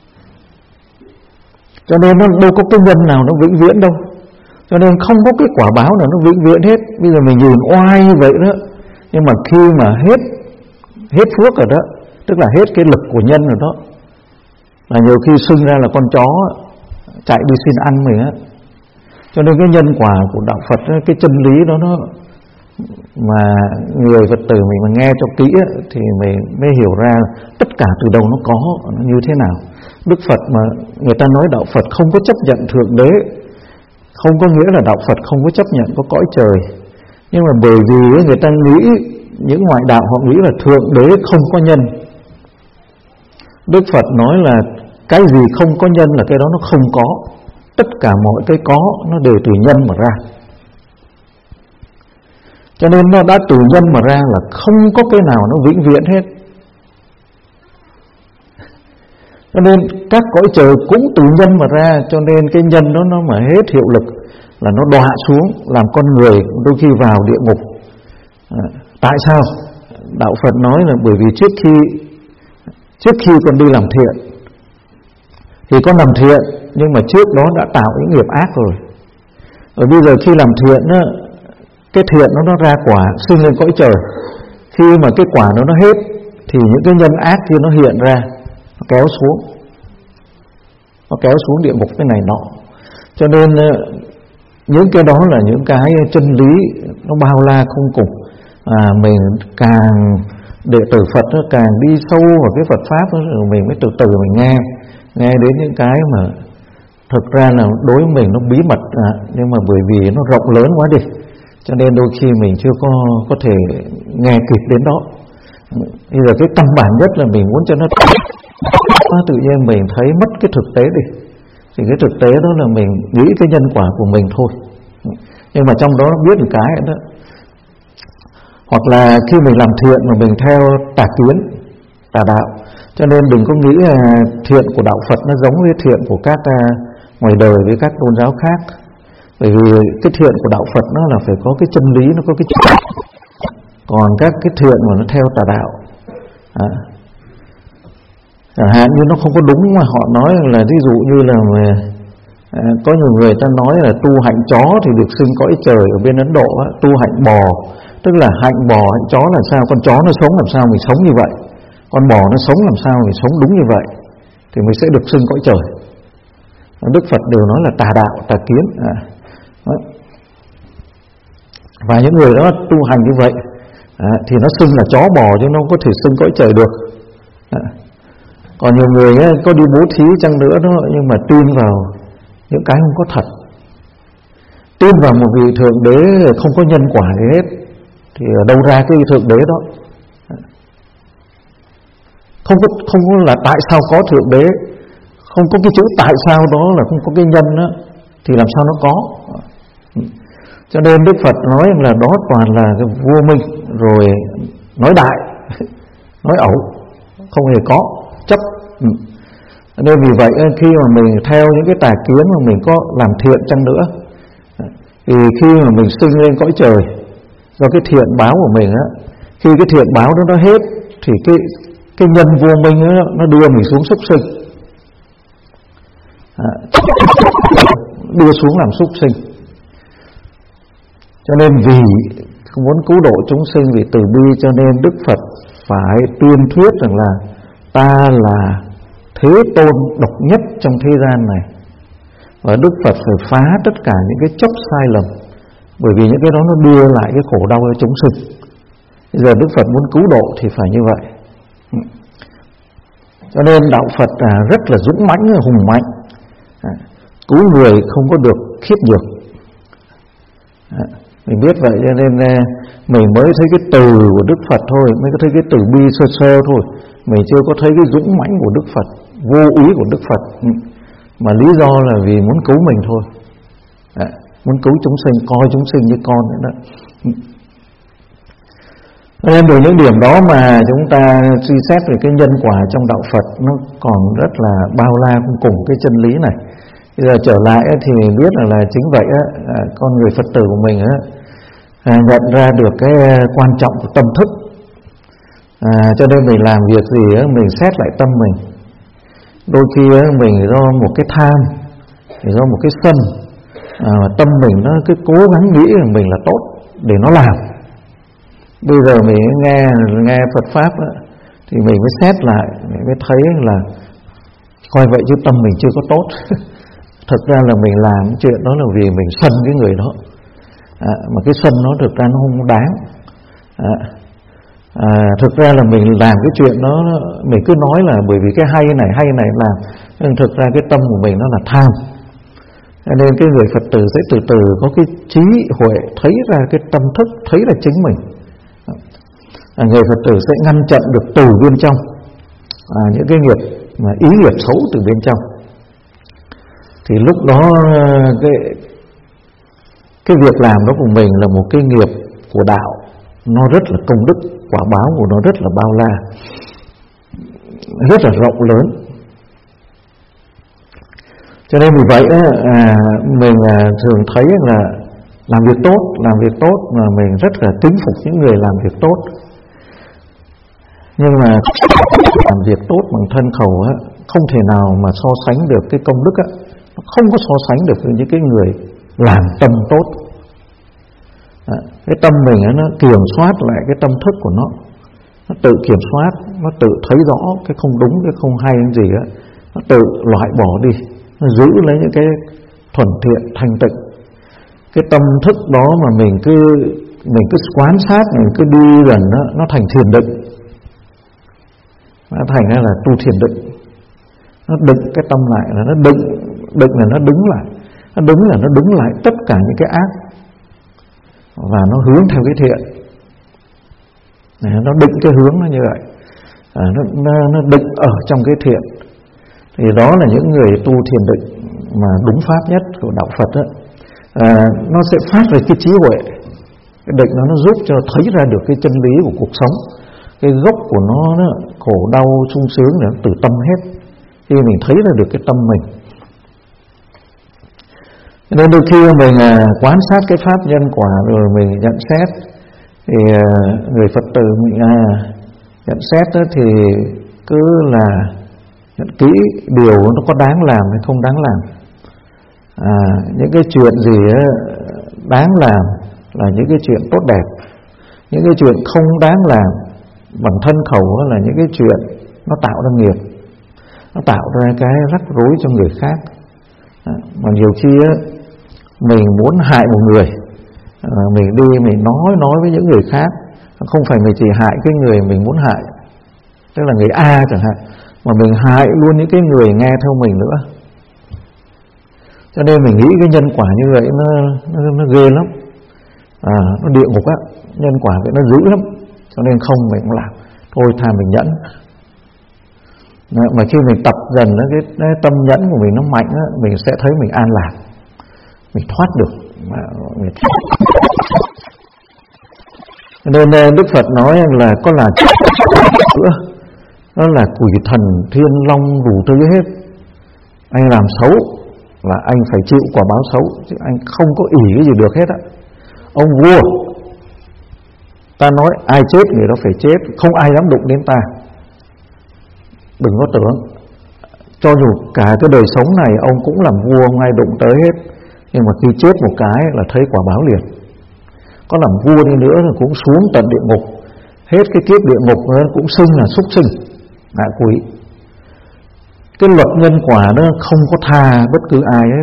Cho nên nó đâu có cái nhân nào nó vĩnh viễn đâu. Cho nên không có cái quả báo nào nó vĩnh viễn hết. Bây giờ mình nhìn oai như vậy đó, nhưng mà khi mà hết hết phước rồi đó, tức là hết cái lực của nhân rồi đó, là nhiều khi sinh ra là con chó chạy đi xin ăn mình á. Cho nên cái nhân quả của đạo Phật đó, cái chân lý đó nó mà người Phật tử mình mà nghe cho kỹ á, thì mình mới hiểu ra tất cả từ đâu nó có, nó như thế nào. Đức Phật mà người ta nói đạo Phật không có chấp nhận thượng đế, không có nghĩa là đạo Phật không có chấp nhận có cõi trời. Nhưng mà bởi vì người ta nghĩ, những ngoại đạo họ nghĩ là thượng đế không có nhân. Đức Phật nói là cái gì không có nhân là cái đó nó không có. Tất cả mọi cái có nó đều từ nhân mà ra. Cho nên nó đã từ nhân mà ra là không có cái nào nó vĩnh viễn hết. Cho nên các cõi trời cũng từ nhân mà ra. Cho nên cái nhân đó nó mà hết hiệu lực là nó đọa xuống, làm con người đôi khi vào địa ngục, à, Tại sao? Đạo Phật nói là bởi vì trước khi trước khi con đi làm thiện thì con làm thiện, nhưng mà trước đó đã tạo những nghiệp ác rồi. Ở bây giờ khi làm thiện á, cái thiện nó nó ra quả, sinh lên cõi trời. Khi mà cái quả nó nó hết thì những cái nhân ác kia nó hiện ra, nó kéo xuống, nó kéo xuống địa ngục cái này nọ. Cho nên những cái đó là những cái chân lý nó bao la không cùng. À, mình càng đệ tử Phật nó càng đi sâu vào cái Phật pháp đó, rồi mình mới từ từ mình nghe nghe đến những cái mà thực ra là đối với mình nó bí mật, à, nhưng mà bởi vì nó rộng lớn quá đi, cho nên đôi khi mình chưa có có thể nghe kịp đến đó. Bây giờ cái căn bản nhất là mình muốn cho nó tự nhiên mình thấy mất cái thực tế đi, thì cái thực tế đó là mình nghĩ cái nhân quả của mình thôi. Nhưng mà trong đó biết một cái đó, hoặc là khi mình làm thiện mà mình theo tà kiến, tà đạo, cho nên đừng có nghĩ là thiện của đạo Phật nó giống với thiện của các ngoài đời với các tôn giáo khác. Bởi vì cái thiện của đạo Phật nó là phải có cái chân lý, nó có cái chân. Còn các cái thiện mà nó theo tà đạo, à, chẳng hạn như nó không có đúng mà họ nói là ví dụ như là mà, à, có nhiều người ta nói là tu hạnh chó thì được sinh cõi trời ở bên Ấn Độ á, tu hạnh bò, tức là hạnh bò hạnh chó là sao, con chó nó sống làm sao mình sống như vậy, con bò nó sống làm sao mình sống đúng như vậy thì mình sẽ được sinh cõi trời. Đức Phật đều nói là tà đạo, tà kiến, à, đó. Và những người đó tu hành như vậy, à, thì nó xưng là chó bò chứ nó không có thể xưng cõi trời được. À, còn nhiều người ấy, có đi bố thí chăng nữa đó, nhưng mà tin vào những cái không có thật, tin vào một vị thượng đế không có nhân quả gì hết, thì ở đâu ra cái thượng đế đó? Không có, không có là tại sao có thượng đế, không có cái chữ tại sao đó là không có cái nhân đó, thì làm sao nó có? Cho nên Đức Phật nói là đó toàn là cái vô minh, rồi nói đại, nói ẩu, không hề có, chấp. Nên vì vậy khi mà mình theo những cái tà kiến mà mình có làm thiện chăng nữa, thì khi mà mình sinh lên cõi trời do cái thiện báo của mình á, khi cái thiện báo đó nó hết thì cái cái nhân vô minh đó, nó đưa mình xuống súc sinh, à, đưa xuống làm súc sinh. Cho nên vì muốn cứu độ chúng sinh, vì từ bi, cho nên Đức Phật phải tuyên thuyết rằng là ta là Thế Tôn độc nhất trong thế gian này, và Đức Phật phải phá tất cả những cái chấp sai lầm, bởi vì những cái đó nó đưa lại cái khổ đau cho chúng sinh. Bây giờ Đức Phật muốn cứu độ thì phải như vậy. Cho nên đạo Phật à, rất là dũng mãnh, hùng mạnh, à, cứu người không có được khiếp nhược. À, mình biết vậy cho nên à, mình mới thấy cái từ của Đức Phật thôi, mới có thấy cái từ bi sơ sơ thôi, mình chưa có thấy cái dũng mãnh của Đức Phật, vô ý của Đức Phật, mà lý do là vì muốn cứu mình thôi, à, muốn cứu chúng sinh, coi chúng sinh như con nữa đó. Nên từ những điểm đó mà chúng ta suy xét về cái nhân quả trong đạo Phật nó còn rất là bao la cùng cái chân lý này. Bây giờ trở lại thì biết là, là chính vậy á, con người Phật tử của mình á, nhận ra được cái quan trọng của tâm thức, à, cho nên mình làm việc gì á, mình xét lại tâm mình. Đôi khi á, mình do một cái tham, do một cái sân, à, tâm mình nó cứ cố gắng nghĩ rằng mình là tốt để nó làm. Bây giờ mình nghe nghe Phật pháp á, thì mình mới xét lại, mình mới thấy là coi vậy chứ tâm mình chưa có tốt. Thực ra là mình làm chuyện đó là vì mình sân cái người đó, à, mà cái sân nó thực ra nó không đáng. À, à, thực ra là mình làm cái chuyện đó, mình cứ nói là bởi vì cái hay này hay này làm, nhưng thực ra cái tâm của mình nó là tham. Cho nên cái người Phật tử sẽ từ từ có cái trí huệ thấy ra cái tâm thức, thấy là chính mình. À, người Phật tử sẽ ngăn chặn được từ bên trong, à, những cái nghiệp mà ý nghiệp xấu từ bên trong. Thì lúc đó cái cái việc làm đó của mình là một cái nghiệp của đạo, nó rất là công đức, quả báo của nó rất là bao la, rất là rộng lớn. Cho nên vì vậy à, mình à, thường thấy là làm việc tốt, làm việc tốt mà mình rất là kính phục những người làm việc tốt. Nhưng mà làm việc tốt bằng thân khẩu á, không thể nào mà so sánh được cái công đức á, nó không có so sánh được với những cái người làm tâm tốt. À, cái tâm mình á, nó kiểm soát lại cái tâm thức của nó, nó tự kiểm soát, nó tự thấy rõ cái không đúng, cái không hay cái gì á, nó tự loại bỏ đi, nó giữ lấy những cái thuần thiện thanh tịnh. Cái tâm thức đó mà mình cứ mình cứ quan sát, mình cứ đi dần nó nó thành thiền định, nó thành ra là tu thiền định. Nó định cái tâm lại là nó định, định là nó đứng lại, nó đứng là nó đứng lại tất cả những cái ác và nó hướng theo cái thiện. Nó định cái hướng nó như vậy, à, nó, nó, nó định ở trong cái thiện. Thì đó là những người tu thiền định mà đúng pháp nhất của đạo Phật đó. À, nó sẽ phát ra cái trí huệ. Cái định nó nó giúp cho thấy ra được cái chân lý của cuộc sống. Cái gốc của nó, nó khổ đau sung sướng là từ tâm hết. Khi mình thấy ra được cái tâm mình, nên đôi khi mình à, quan sát cái pháp nhân quả rồi mình nhận xét. Thì à, người Phật tử mình à, nhận xét đó thì cứ là nhận kỹ điều nó có đáng làm hay không đáng làm. À, những cái chuyện gì á, đáng làm là những cái chuyện tốt đẹp. Những cái chuyện không đáng làm bằng thân khẩu là những cái chuyện nó tạo ra nghiệp, nó tạo ra cái rắc rối cho người khác. À, mà nhiều khi á, mình muốn hại một người, à, mình đi mình nói nói với những người khác, không phải mình chỉ hại cái người mình muốn hại, tức là người A chẳng hạn, mà mình hại luôn những cái người nghe theo mình nữa. Cho nên mình nghĩ cái nhân quả như vậy nó, nó, nó ghê lắm, à, nó địa ngục á, nhân quả vậy nó dữ lắm. Cho nên không mình cũng làm, thôi thà mình nhẫn. Đó, mà khi mình tập dần đó, cái, cái tâm nhẫn của mình nó mạnh á, mình sẽ thấy mình an lạc, mình thoát được. Mình thoát. Nên Đức Phật nói là có là nữa, đó là quỷ thần thiên long đủ thứ hết. Anh làm xấu là anh phải chịu quả báo xấu, chứ anh không có ỷ cái gì được hết á. Ông vua ta nói ai chết người đó phải chết, không ai dám đụng đến ta. Đừng có tưởng, cho dù cả cái đời sống này ông cũng làm vua, không ai đụng tới hết, nhưng mà khi chết một cái là thấy quả báo liền. Có làm vua đi nữa thì cũng xuống tận địa ngục, hết cái kiếp địa ngục cũng xưng là súc sinh, ngạ quỷ. Cái luật nhân quả đó không có tha bất cứ ai hết.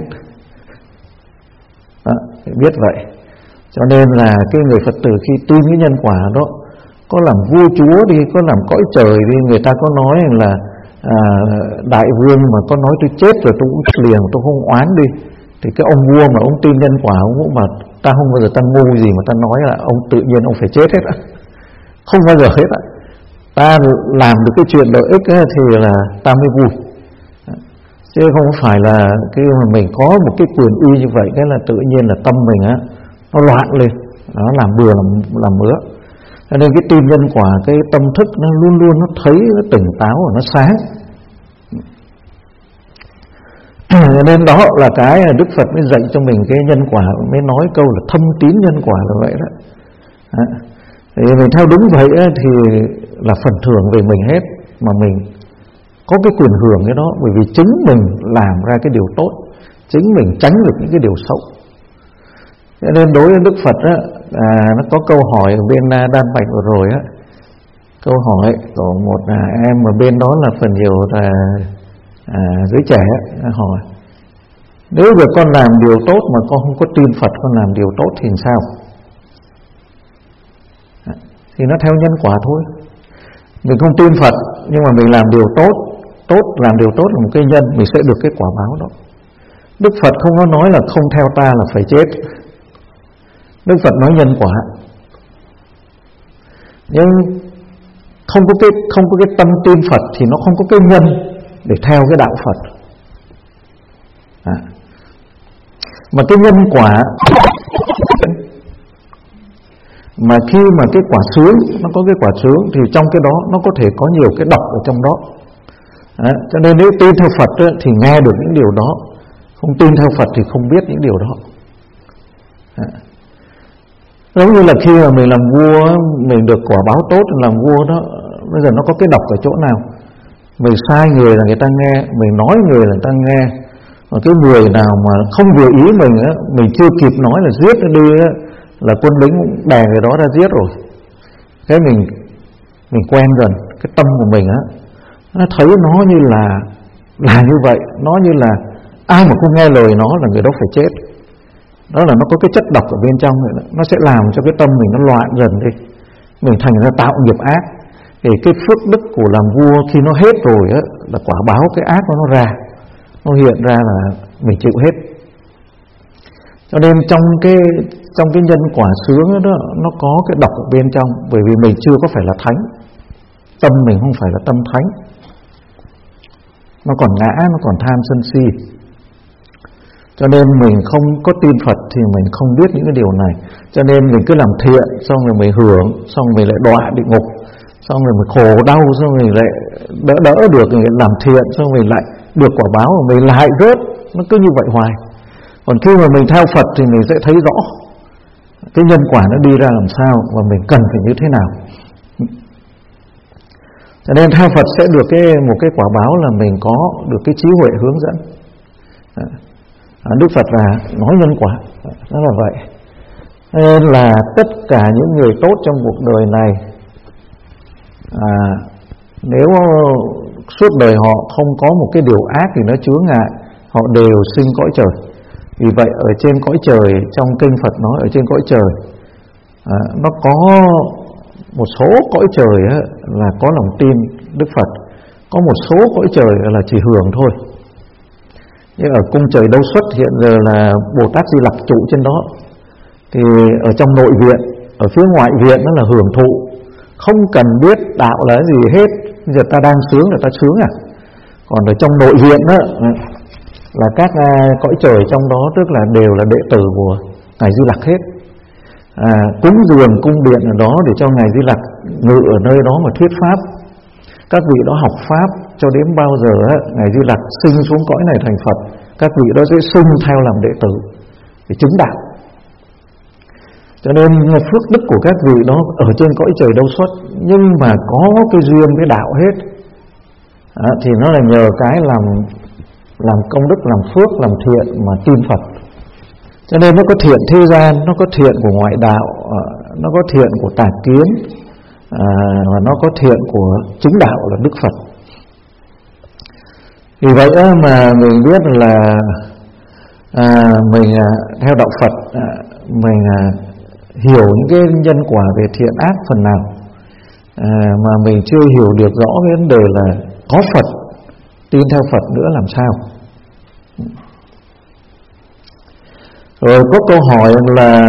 Đó, phải biết vậy. Cho nên là cái người Phật tử khi tin cái nhân quả đó, có làm vua chúa đi, có làm cõi trời đi, người ta có nói là à, đại vương mà có nói tôi chết rồi tôi cũng liền, tôi không oán đi, thì cái ông vua mà ông tin nhân quả, ông cũng mà ta không bao giờ ta ngu gì mà ta nói là ông tự nhiên ông phải chết hết á, không bao giờ hết á. Ta làm được cái chuyện lợi ích ấy, thì là ta mới vui, chứ không phải là cái mà mình có một cái quyền uy như vậy, cái là tự nhiên là tâm mình á nó loạn lên, nó làm bừa làm, làm bữa. Cho nên cái tin nhân quả, cái tâm thức nó luôn luôn nó thấy, nó tỉnh táo và nó sáng. Nên đó là cái Đức Phật mới dạy cho mình cái nhân quả, mới nói câu là thâm tín nhân quả là vậy đó. Đó. Thì mình theo đúng vậy thì là phần thưởng về mình hết, mà mình có cái quyền hưởng cái đó, bởi vì chính mình làm ra cái điều tốt, chính mình tránh được những cái điều xấu. Cho nên đối với Đức Phật á, à, nó có câu hỏi ở bên Đan Mạch vừa rồi á, câu hỏi của một à, em ở bên đó là phần nhiều là à, giới trẻ á, hỏi nếu giờ con làm điều tốt mà con không có tin Phật, con làm điều tốt thì sao? À, thì nó theo nhân quả thôi. Mình không tin Phật nhưng mà mình làm điều tốt, tốt làm điều tốt là một cái nhân, mình sẽ được cái quả báo đó. Đức Phật không có nói là không theo ta là phải chết. Đức Phật nói nhân quả, nhưng không có cái không có cái tâm tin Phật thì nó không có cái nhân để theo cái đạo Phật. À. Mà cái nhân quả, mà khi mà cái quả sướng, nó có cái quả sướng thì trong cái đó nó có thể có nhiều cái độc ở trong đó. À, cho nên nếu tin theo Phật ấy, thì nghe được những điều đó, không tin theo Phật thì không biết những điều đó. À. Giống như là khi mà mình làm vua, mình được quả báo tốt làm vua đó, bây giờ nó có cái độc ở chỗ nào? Mình sai người là người ta nghe, mình nói người là người ta nghe. Còn cái người nào mà không vừa ý mình á, mình chưa kịp nói là giết nó đi á, là quân lính đè người đó ra giết rồi. Thế mình mình quen dần cái tâm của mình á, nó thấy nó như là là như vậy, nó như là ai mà không nghe lời nó là người đó phải chết. Đó là nó có cái chất độc ở bên trong này, nó sẽ làm cho cái tâm mình nó loạn dần đi, mình thành ra tạo nghiệp ác. Thì cái phước đức của làm vua khi nó hết rồi á, là quả báo cái ác của nó ra, nó hiện ra là mình chịu hết. Cho nên trong cái trong cái nhân quả sướng đó, nó có cái độc ở bên trong, bởi vì mình chưa có phải là thánh, tâm mình không phải là tâm thánh, nó còn ngã, nó còn tham sân si. Cho nên mình không có tin Phật thì mình không biết những cái điều này. Cho nên mình cứ làm thiện, xong rồi mình hưởng, xong rồi mình lại đọa địa ngục, xong rồi mình khổ đau, xong rồi mình lại đỡ đỡ được, mình làm thiện, xong rồi mình lại được quả báo, mà mình lại rớt. Nó cứ như vậy hoài. Còn khi mà mình theo Phật thì mình sẽ thấy rõ cái nhân quả nó đi ra làm sao, và mình cần phải như thế nào. Cho nên theo Phật sẽ được cái một cái quả báo là mình có được cái trí huệ hướng dẫn. Đức Phật là nói nhân quả, đó là vậy. Nên là tất cả những người tốt trong cuộc đời này, à, nếu suốt đời họ không có một cái điều ác thì nó chướng ngại, họ đều sinh cõi trời. Vì vậy ở trên cõi trời, trong kinh Phật nói ở trên cõi trời, à, nó có một số cõi trời á, là có lòng tin Đức Phật, có một số cõi trời là chỉ hưởng thôi. Nhưng ở cung trời Đâu Xuất hiện giờ là Bồ Tát Di Lặc trụ trên đó. Thì ở trong nội viện, ở phía ngoại viện nó là hưởng thụ, không cần biết đạo là gì hết. Giờ ta đang sướng là ta sướng à. Còn ở trong nội viện đó là các cõi trời trong đó, tức là đều là đệ tử của Ngài Di Lặc hết. à, Cúng dường cung điện ở đó để cho Ngài Di Lặc ngự ở nơi đó mà thuyết pháp. Các vị đó học pháp cho đến bao giờ á, Ngài Di Lặc sinh xuống cõi này thành Phật, các vị đó sẽ xưng theo làm đệ tử để chứng đạo. Cho nên phước đức của các vị đó ở trên cõi trời Đâu Xuất, nhưng mà có cái duyên với đạo hết. à, Thì nó là nhờ cái làm làm công đức, làm phước, làm thiện mà tin Phật. Cho nên nó có thiện thế gian, nó có thiện của ngoại đạo, nó có thiện của tà kiến, à, và nó có thiện của chính đạo là Đức Phật. Vì vậy mà mình biết là à, mình à, theo đạo Phật, à, mình à, hiểu những cái nhân quả về thiện ác phần nào, à, mà mình chưa hiểu được rõ cái vấn đề là có Phật, tin theo Phật nữa làm sao. Rồi có câu hỏi là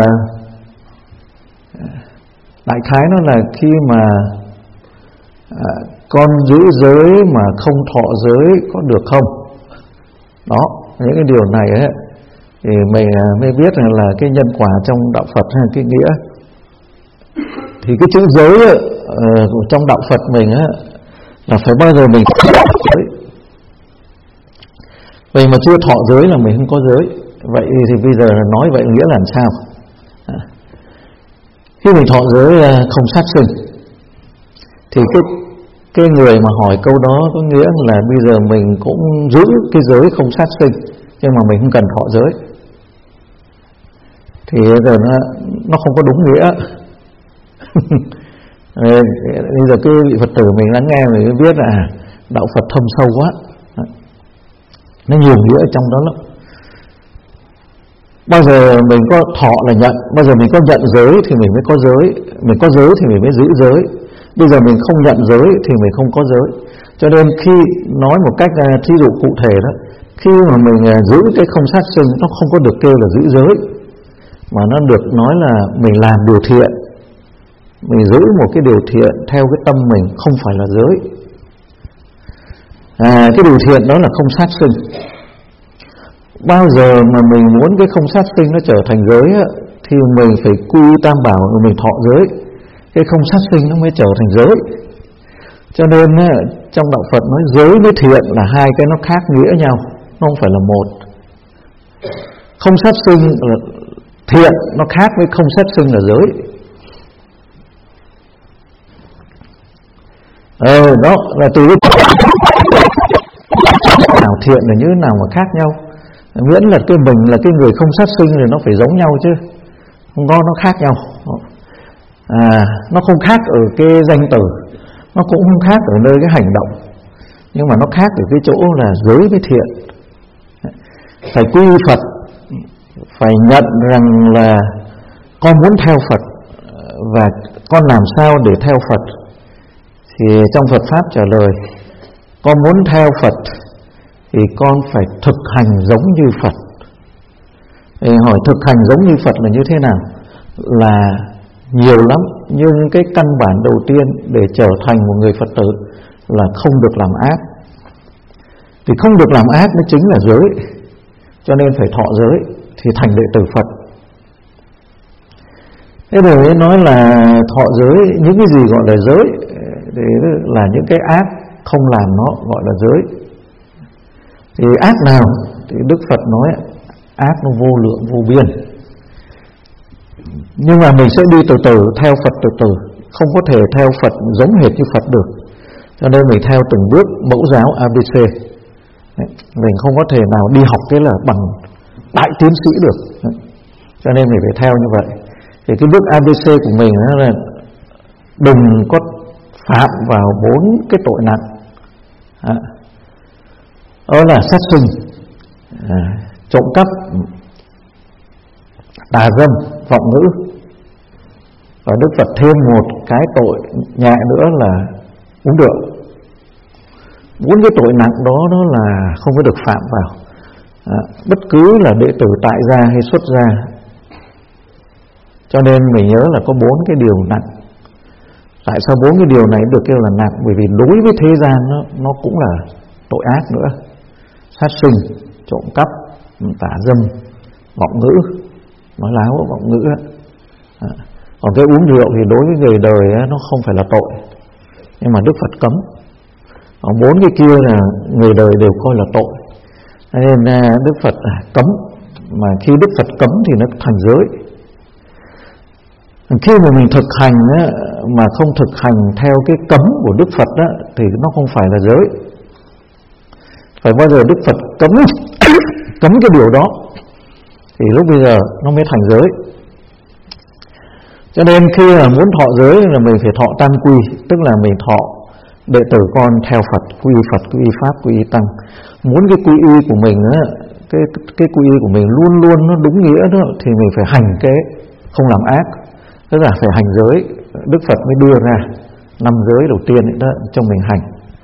đại khái nó là khi mà à, con giữ giới mà không thọ giới có được không? Đó, những cái điều này ấy, thì mình mới biết rằng là cái nhân quả trong đạo Phật hay cái nghĩa. Thì cái chữ giới ấy, uh, trong đạo Phật mình ấy, là phải bao giờ mình thọ giới. Vậy mà chưa thọ giới là mình không có giới. Vậy thì bây giờ nói vậy nghĩa là làm sao? À, khi mình thọ giới không sát sinh, thì cái cái người mà hỏi câu đó có nghĩa là bây giờ mình cũng giữ cái giới không sát sinh, nhưng mà mình không cần thọ giới. Thì giờ nó, nó không có đúng nghĩa. Bây giờ cái vị Phật tử mình lắng nghe mình mới biết là đạo Phật thâm sâu quá, nó nhiều nghĩa ở trong đó lắm. Bao giờ mình có thọ là nhận, bao giờ mình có nhận giới thì mình mới có giới, mình có giới thì mình mới giữ giới. Bây giờ mình không nhận giới thì mình không có giới. Cho nên khi nói một cách thí dụ cụ thể đó, khi mà mình giữ cái không sát sinh, nó không có được kêu là giữ giới, mà nó được nói là mình làm điều thiện, mình giữ một cái điều thiện theo cái tâm mình, không phải là giới. à, Cái điều thiện đó là không sát sinh. Bao giờ mà mình muốn cái không sát sinh nó trở thành giới á, thì mình phải quy tam bảo rồi mình thọ giới, cái không sát sinh nó mới trở thành giới. Cho nên á, trong đạo Phật nói giới với thiện là hai cái nó khác nghĩa nhau, nó không phải là một. Không sát sinh là, thiện nó khác với không sát sinh là giới. Ờ, đó là từ nào thiện là như thế nào mà khác nhau. Miễn là cái mình là cái người không sát sinh thì nó phải giống nhau chứ không có nó khác nhau. À, nó không khác ở cái danh từ, nó cũng không khác ở nơi cái hành động, nhưng mà nó khác ở cái chỗ là giới với thiện. Phải quy Phật, phải nhận rằng là con muốn theo Phật, và con làm sao để theo Phật. Thì trong Phật Pháp trả lời, con muốn theo Phật thì con phải thực hành giống như Phật. Thì hỏi thực hành giống như Phật là như thế nào? Là nhiều lắm, nhưng cái căn bản đầu tiên để trở thành một người Phật tử là không được làm ác. Thì không được làm ác nó chính là giới, cho nên phải thọ giới thì thành đệ tử Phật. Thế rồi nói là thọ giới, những cái gì gọi là giới thì là những cái ác không làm nó gọi là giới. Thì ác nào thì Đức Phật nói ác nó vô lượng vô biên, nhưng mà mình sẽ đi từ từ theo Phật từ từ, không có thể theo Phật giống hệt như Phật được. Cho nên mình theo từng bước mẫu giáo a bê xê. Mình không có thể nào đi học cái là bằng đại tiến sĩ được, cho nên mình phải theo như vậy. Thì cái bước a bê xê của mình là đừng có phạm vào bốn cái tội nặng. Đó là sát sinh, à, trộm cắp, tà dâm, vọng ngữ. Và Đức Phật thêm một cái tội nhẹ nữa là uống rượu. Bốn cái tội nặng đó đó là không có được phạm vào. à, Bất cứ là đệ tử tại gia hay xuất gia. Cho nên mình nhớ là có bốn cái điều nặng. Tại sao bốn cái điều này được kêu là nặng? Bởi vì đối với thế gian nó, nó cũng là tội ác nữa. Sát sinh, trộm cắp, tà dâm, vọng ngữ, nói láo vọng ngữ. À, còn cái uống rượu thì đối với người đời nó không phải là tội, nhưng mà Đức Phật cấm. Còn bốn cái kia là người đời đều coi là tội, nên Đức Phật cấm. Mà khi Đức Phật cấm thì nó thành giới. Khi mà mình thực hành mà không thực hành theo cái cấm của Đức Phật thì nó không phải là giới. Phải bao giờ Đức Phật cấm cấm cái điều đó thì lúc bây giờ nó mới thành giới. Cho nên khi mà muốn thọ giới là mình phải thọ tam quy, tức là mình thọ đệ tử con theo Phật, quy Phật, quy Pháp, quy Tăng. Muốn cái quy y của mình á, cái cái quy y của mình luôn luôn nó đúng nghĩa đó, thì mình phải hành cái không làm ác, tức là phải hành giới. Đức Phật mới đưa ra năm giới đầu tiên đó cho mình hành.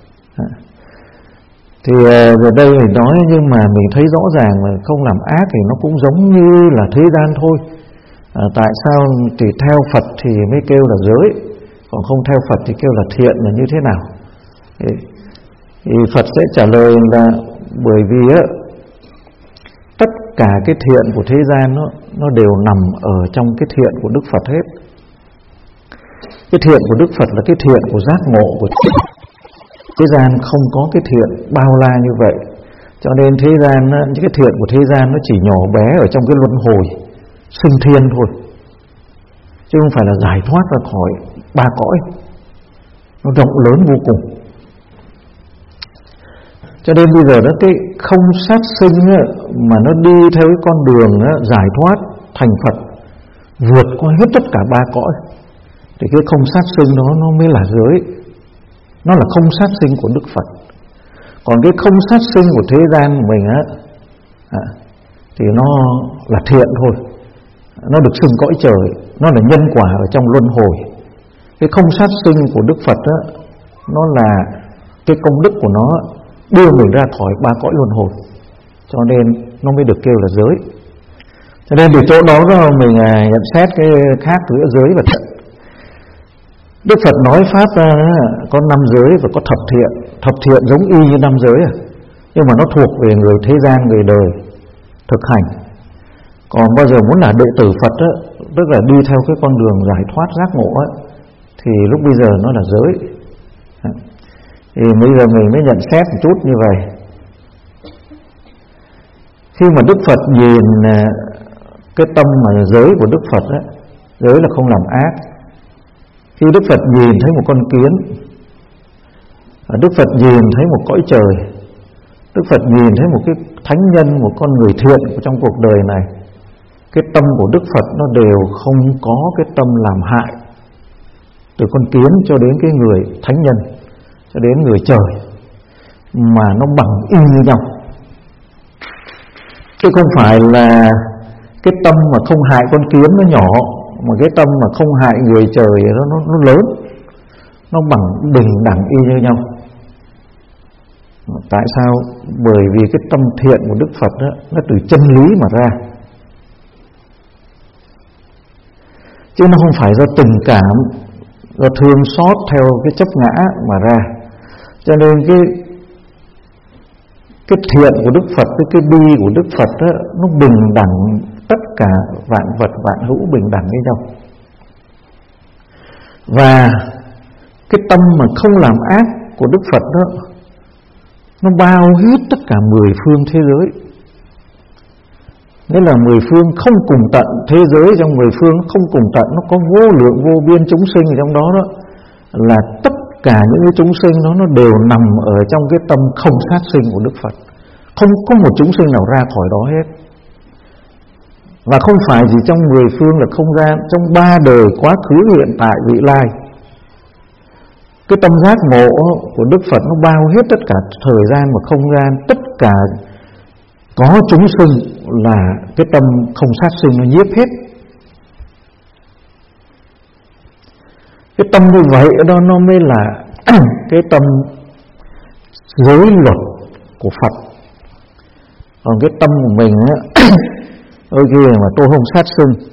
Thì ở đây mình nói, nhưng mà mình thấy rõ ràng là không làm ác thì nó cũng giống như là thế gian thôi. À, tại sao thì theo Phật thì mới kêu là giới, còn không theo Phật thì kêu là thiện là như thế nào? Thì, thì Phật sẽ trả lời là bởi vì á, tất cả cái thiện của thế gian nó, nó đều nằm ở trong cái thiện của Đức Phật hết. Cái thiện của Đức Phật là cái thiện của giác ngộ của thế gian, không có cái thiện bao la như vậy. Cho nên thế gian, những cái thiện của thế gian nó chỉ nhỏ bé ở trong cái luân hồi sinh thiên thôi, chứ không phải là giải thoát ra khỏi ba cõi. Nó rộng lớn vô cùng. Cho nên bây giờ đó, cái không sát sinh á, mà nó đi theo cái con đường á, giải thoát thành Phật, vượt qua hết tất cả ba cõi, thì cái không sát sinh đó nó mới là giới. Nó là không sát sinh của Đức Phật. Còn cái không sát sinh của thế gian của mình á, à, thì nó là thiện thôi. Nó được xưng cõi trời, nó là nhân quả ở trong luân hồi. Cái không sát sinh của Đức Phật á, nó là cái công đức của nó đưa mình ra khỏi ba cõi luân hồi, cho nên nó mới được kêu là giới. Cho nên từ chỗ đó mình nhận xét cái khác giữa giới và thiện. Đức Phật nói Pháp ra có năm giới và có thập thiện. Thập thiện giống y như năm giới à, nhưng mà nó thuộc về người thế gian, người đời thực hành. Còn bao giờ muốn là đệ tử Phật á, tức là đi theo cái con đường giải thoát giác ngộ á, thì lúc bây giờ nó là giới. Thì bây giờ mình mới nhận xét một chút như vậy. Khi mà Đức Phật nhìn cái tâm mà giới của Đức Phật ấy, giới là không làm ác. Khi Đức Phật nhìn thấy một con kiến, Đức Phật nhìn thấy một cõi trời, Đức Phật nhìn thấy một cái thánh nhân, một con người thiện trong cuộc đời này, cái tâm của Đức Phật nó đều không có cái tâm làm hại, từ con kiến cho đến cái người thánh nhân, cho đến người trời, mà nó bằng y như nhau. Chứ không phải là cái tâm mà không hại con kiến nó nhỏ, mà cái tâm mà không hại người trời nó, nó, nó lớn, nó bằng bình đẳng y như nhau. Tại sao? Bởi vì cái tâm thiện của Đức Phật đó, nó từ chân lý mà ra, chứ nó không phải do tình cảm, do thương xót theo cái chấp ngã mà ra. Cho nên cái cái thiện của Đức Phật, cái, cái bi của Đức Phật đó, nó bình đẳng tất cả vạn vật vạn hữu, bình đẳng với nhau. Và cái tâm mà không làm ác của Đức Phật đó, nó bao hết tất cả mười phương thế giới. Nghĩa là mười phương không cùng tận, thế giới trong mười phương không cùng tận, nó có vô lượng vô biên chúng sinh ở trong đó đó, là tất cả những cái chúng sinh đó nó đều nằm ở trong cái tâm không sát sinh của Đức Phật. Không có một chúng sinh nào ra khỏi đó hết. Và không phải chỉ trong mười phương là không gian, trong ba đời quá khứ, hiện tại, vị lai, cái tâm giác ngộ của Đức Phật nó bao hết tất cả thời gian và không gian. Tất cả có chúng sinh là cái tâm không sát sinh nó nhiếp hết. Cái tâm như vậy đó nó mới là cái tâm giới luật của Phật. Còn cái tâm của mình á, đôi khi mà tôi không sát sinh,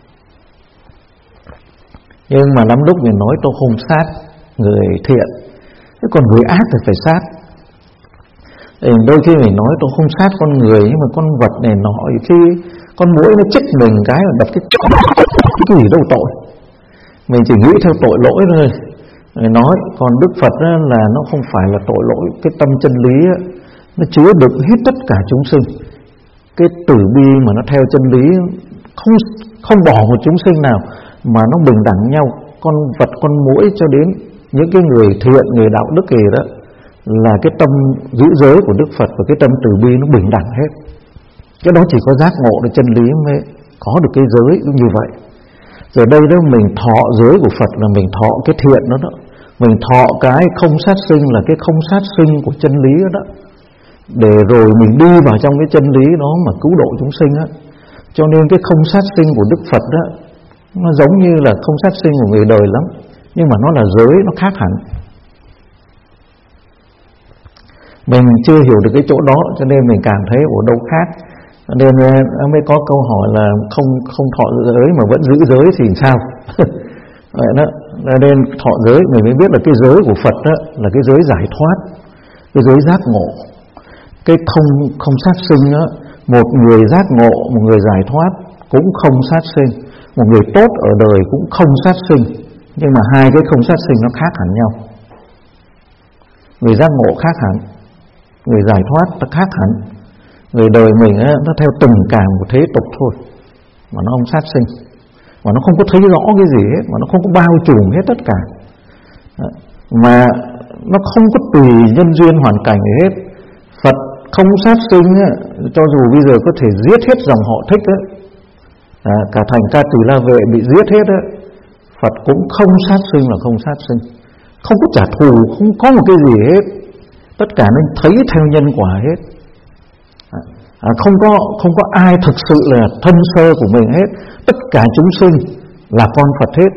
nhưng mà lắm lúc mình nói tôi không sát người thiện, chứ còn người ác thì phải sát. Thì đôi khi mình nói tôi không sát con người, nhưng mà con vật này nọ, khi con muỗi nó chích mình cái là đập cái cái gì đâu tội, mình chỉ nghĩ theo tội lỗi thôi. Người nói, còn Đức Phật là nó không phải là tội lỗi. Cái tâm chân lý á, nó chứa đựng hết tất cả chúng sinh. Cái từ bi mà nó theo chân lý, không không bỏ một chúng sinh nào, mà nó bình đẳng nhau. Con vật, con muỗi cho đến những cái người thiện, người đạo đức gì đó, là cái tâm giữ giới của Đức Phật và cái tâm từ bi nó bình đẳng hết. Cái đó chỉ có giác ngộ được chân lý mới có được cái giới như vậy. Rồi đây đó mình thọ giới của Phật là mình thọ cái thiện đó đó. Mình thọ cái không sát sinh là cái không sát sinh của chân lý đó, đó. Để rồi mình đi vào trong cái chân lý đó mà cứu độ chúng sinh á. Cho nên cái không sát sinh của Đức Phật đó, nó giống như là không sát sinh của người đời lắm, nhưng mà nó là giới, nó khác hẳn. Mình chưa hiểu được cái chỗ đó, cho nên mình cảm thấy ở đâu khác. Cho nên mới có câu hỏi là không không thọ giới mà vẫn giữ giới thì sao? Vậy đó, nên thọ giới mình mới biết là cái giới của Phật đó là cái giới giải thoát, cái giới giác ngộ. Cái không không sát sinh đó, một người giác ngộ, một người giải thoát cũng không sát sinh, một người tốt ở đời cũng không sát sinh, nhưng mà hai cái không sát sinh nó khác hẳn nhau. Người giác ngộ khác hẳn, người giải thoát nó khác hẳn. Người đời mình á, nó theo tình cảm của thế tục thôi, mà nó không sát sinh, mà nó không có thấy rõ cái gì hết, mà nó không có bao trùm hết tất cả, mà nó không có tùy nhân duyên hoàn cảnh gì hết. Phật không sát sinh á, cho dù bây giờ có thể giết hết dòng họ Thích á, à, cả thành Ca Tỳ La Vệ bị giết hết á, Phật cũng không sát sinh là không sát sinh, không có trả thù, không có một cái gì hết. Tất cả nên thấy theo nhân quả hết. À, không có không có ai thực sự là thân sơ của mình hết. Tất cả chúng sinh là con Phật hết.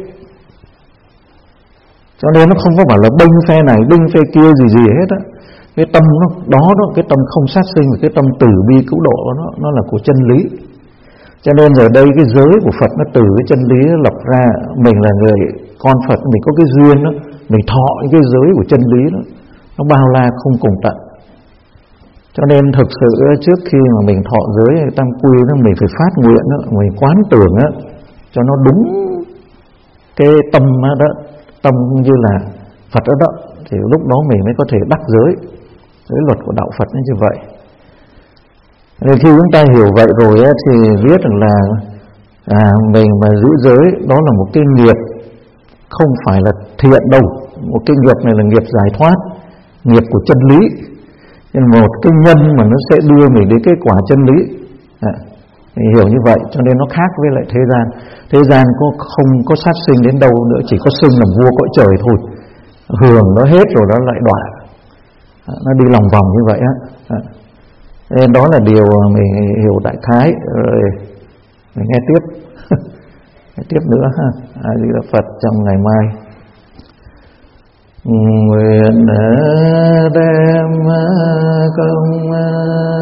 Cho nên nó không có phải là bênh phe này, bênh phe kia gì gì hết á. Cái tâm nó đó đó, cái tâm không sát sinh và cái tâm từ bi cứu độ đó, nó là của chân lý. Cho nên giờ đây cái giới của Phật nó từ cái chân lý nó lập ra. Mình là người con Phật, mình có cái duyên đó, mình thọ cái giới của chân lý đó, nó bao la không cùng tận. Cho nên thực sự trước khi mà mình thọ giới tam quy đó, mình phải phát nguyện đó, mình quán tưởng đó, cho nó đúng cái tâm đó, tâm như là Phật đó, đó, thì lúc đó mình mới có thể đắc giới. Giới luật của đạo Phật như vậy. Nên khi chúng ta hiểu vậy rồi thì biết rằng là à, mình mà giữ giới đó là một cái nghiệp không phải là thiện đâu. Một cái nghiệp này là nghiệp giải thoát, nghiệp của chân lý. Nên một cái nhân mà nó sẽ đưa mình đến cái quả chân lý. À, mình hiểu như vậy, cho nên nó khác với lại thế gian. Thế gian có không có sát sinh đến đâu nữa, chỉ có sinh làm vua cõi trời thôi. Hưởng nó hết rồi nó lại đọa. À, nó đi lòng vòng như vậy á. À, nên đó là điều mình hiểu đại khái. Rồi mình nghe tiếp. Nghe tiếp nữa ha. A Di Đà Phật trong ngày mai. Nguyện đem công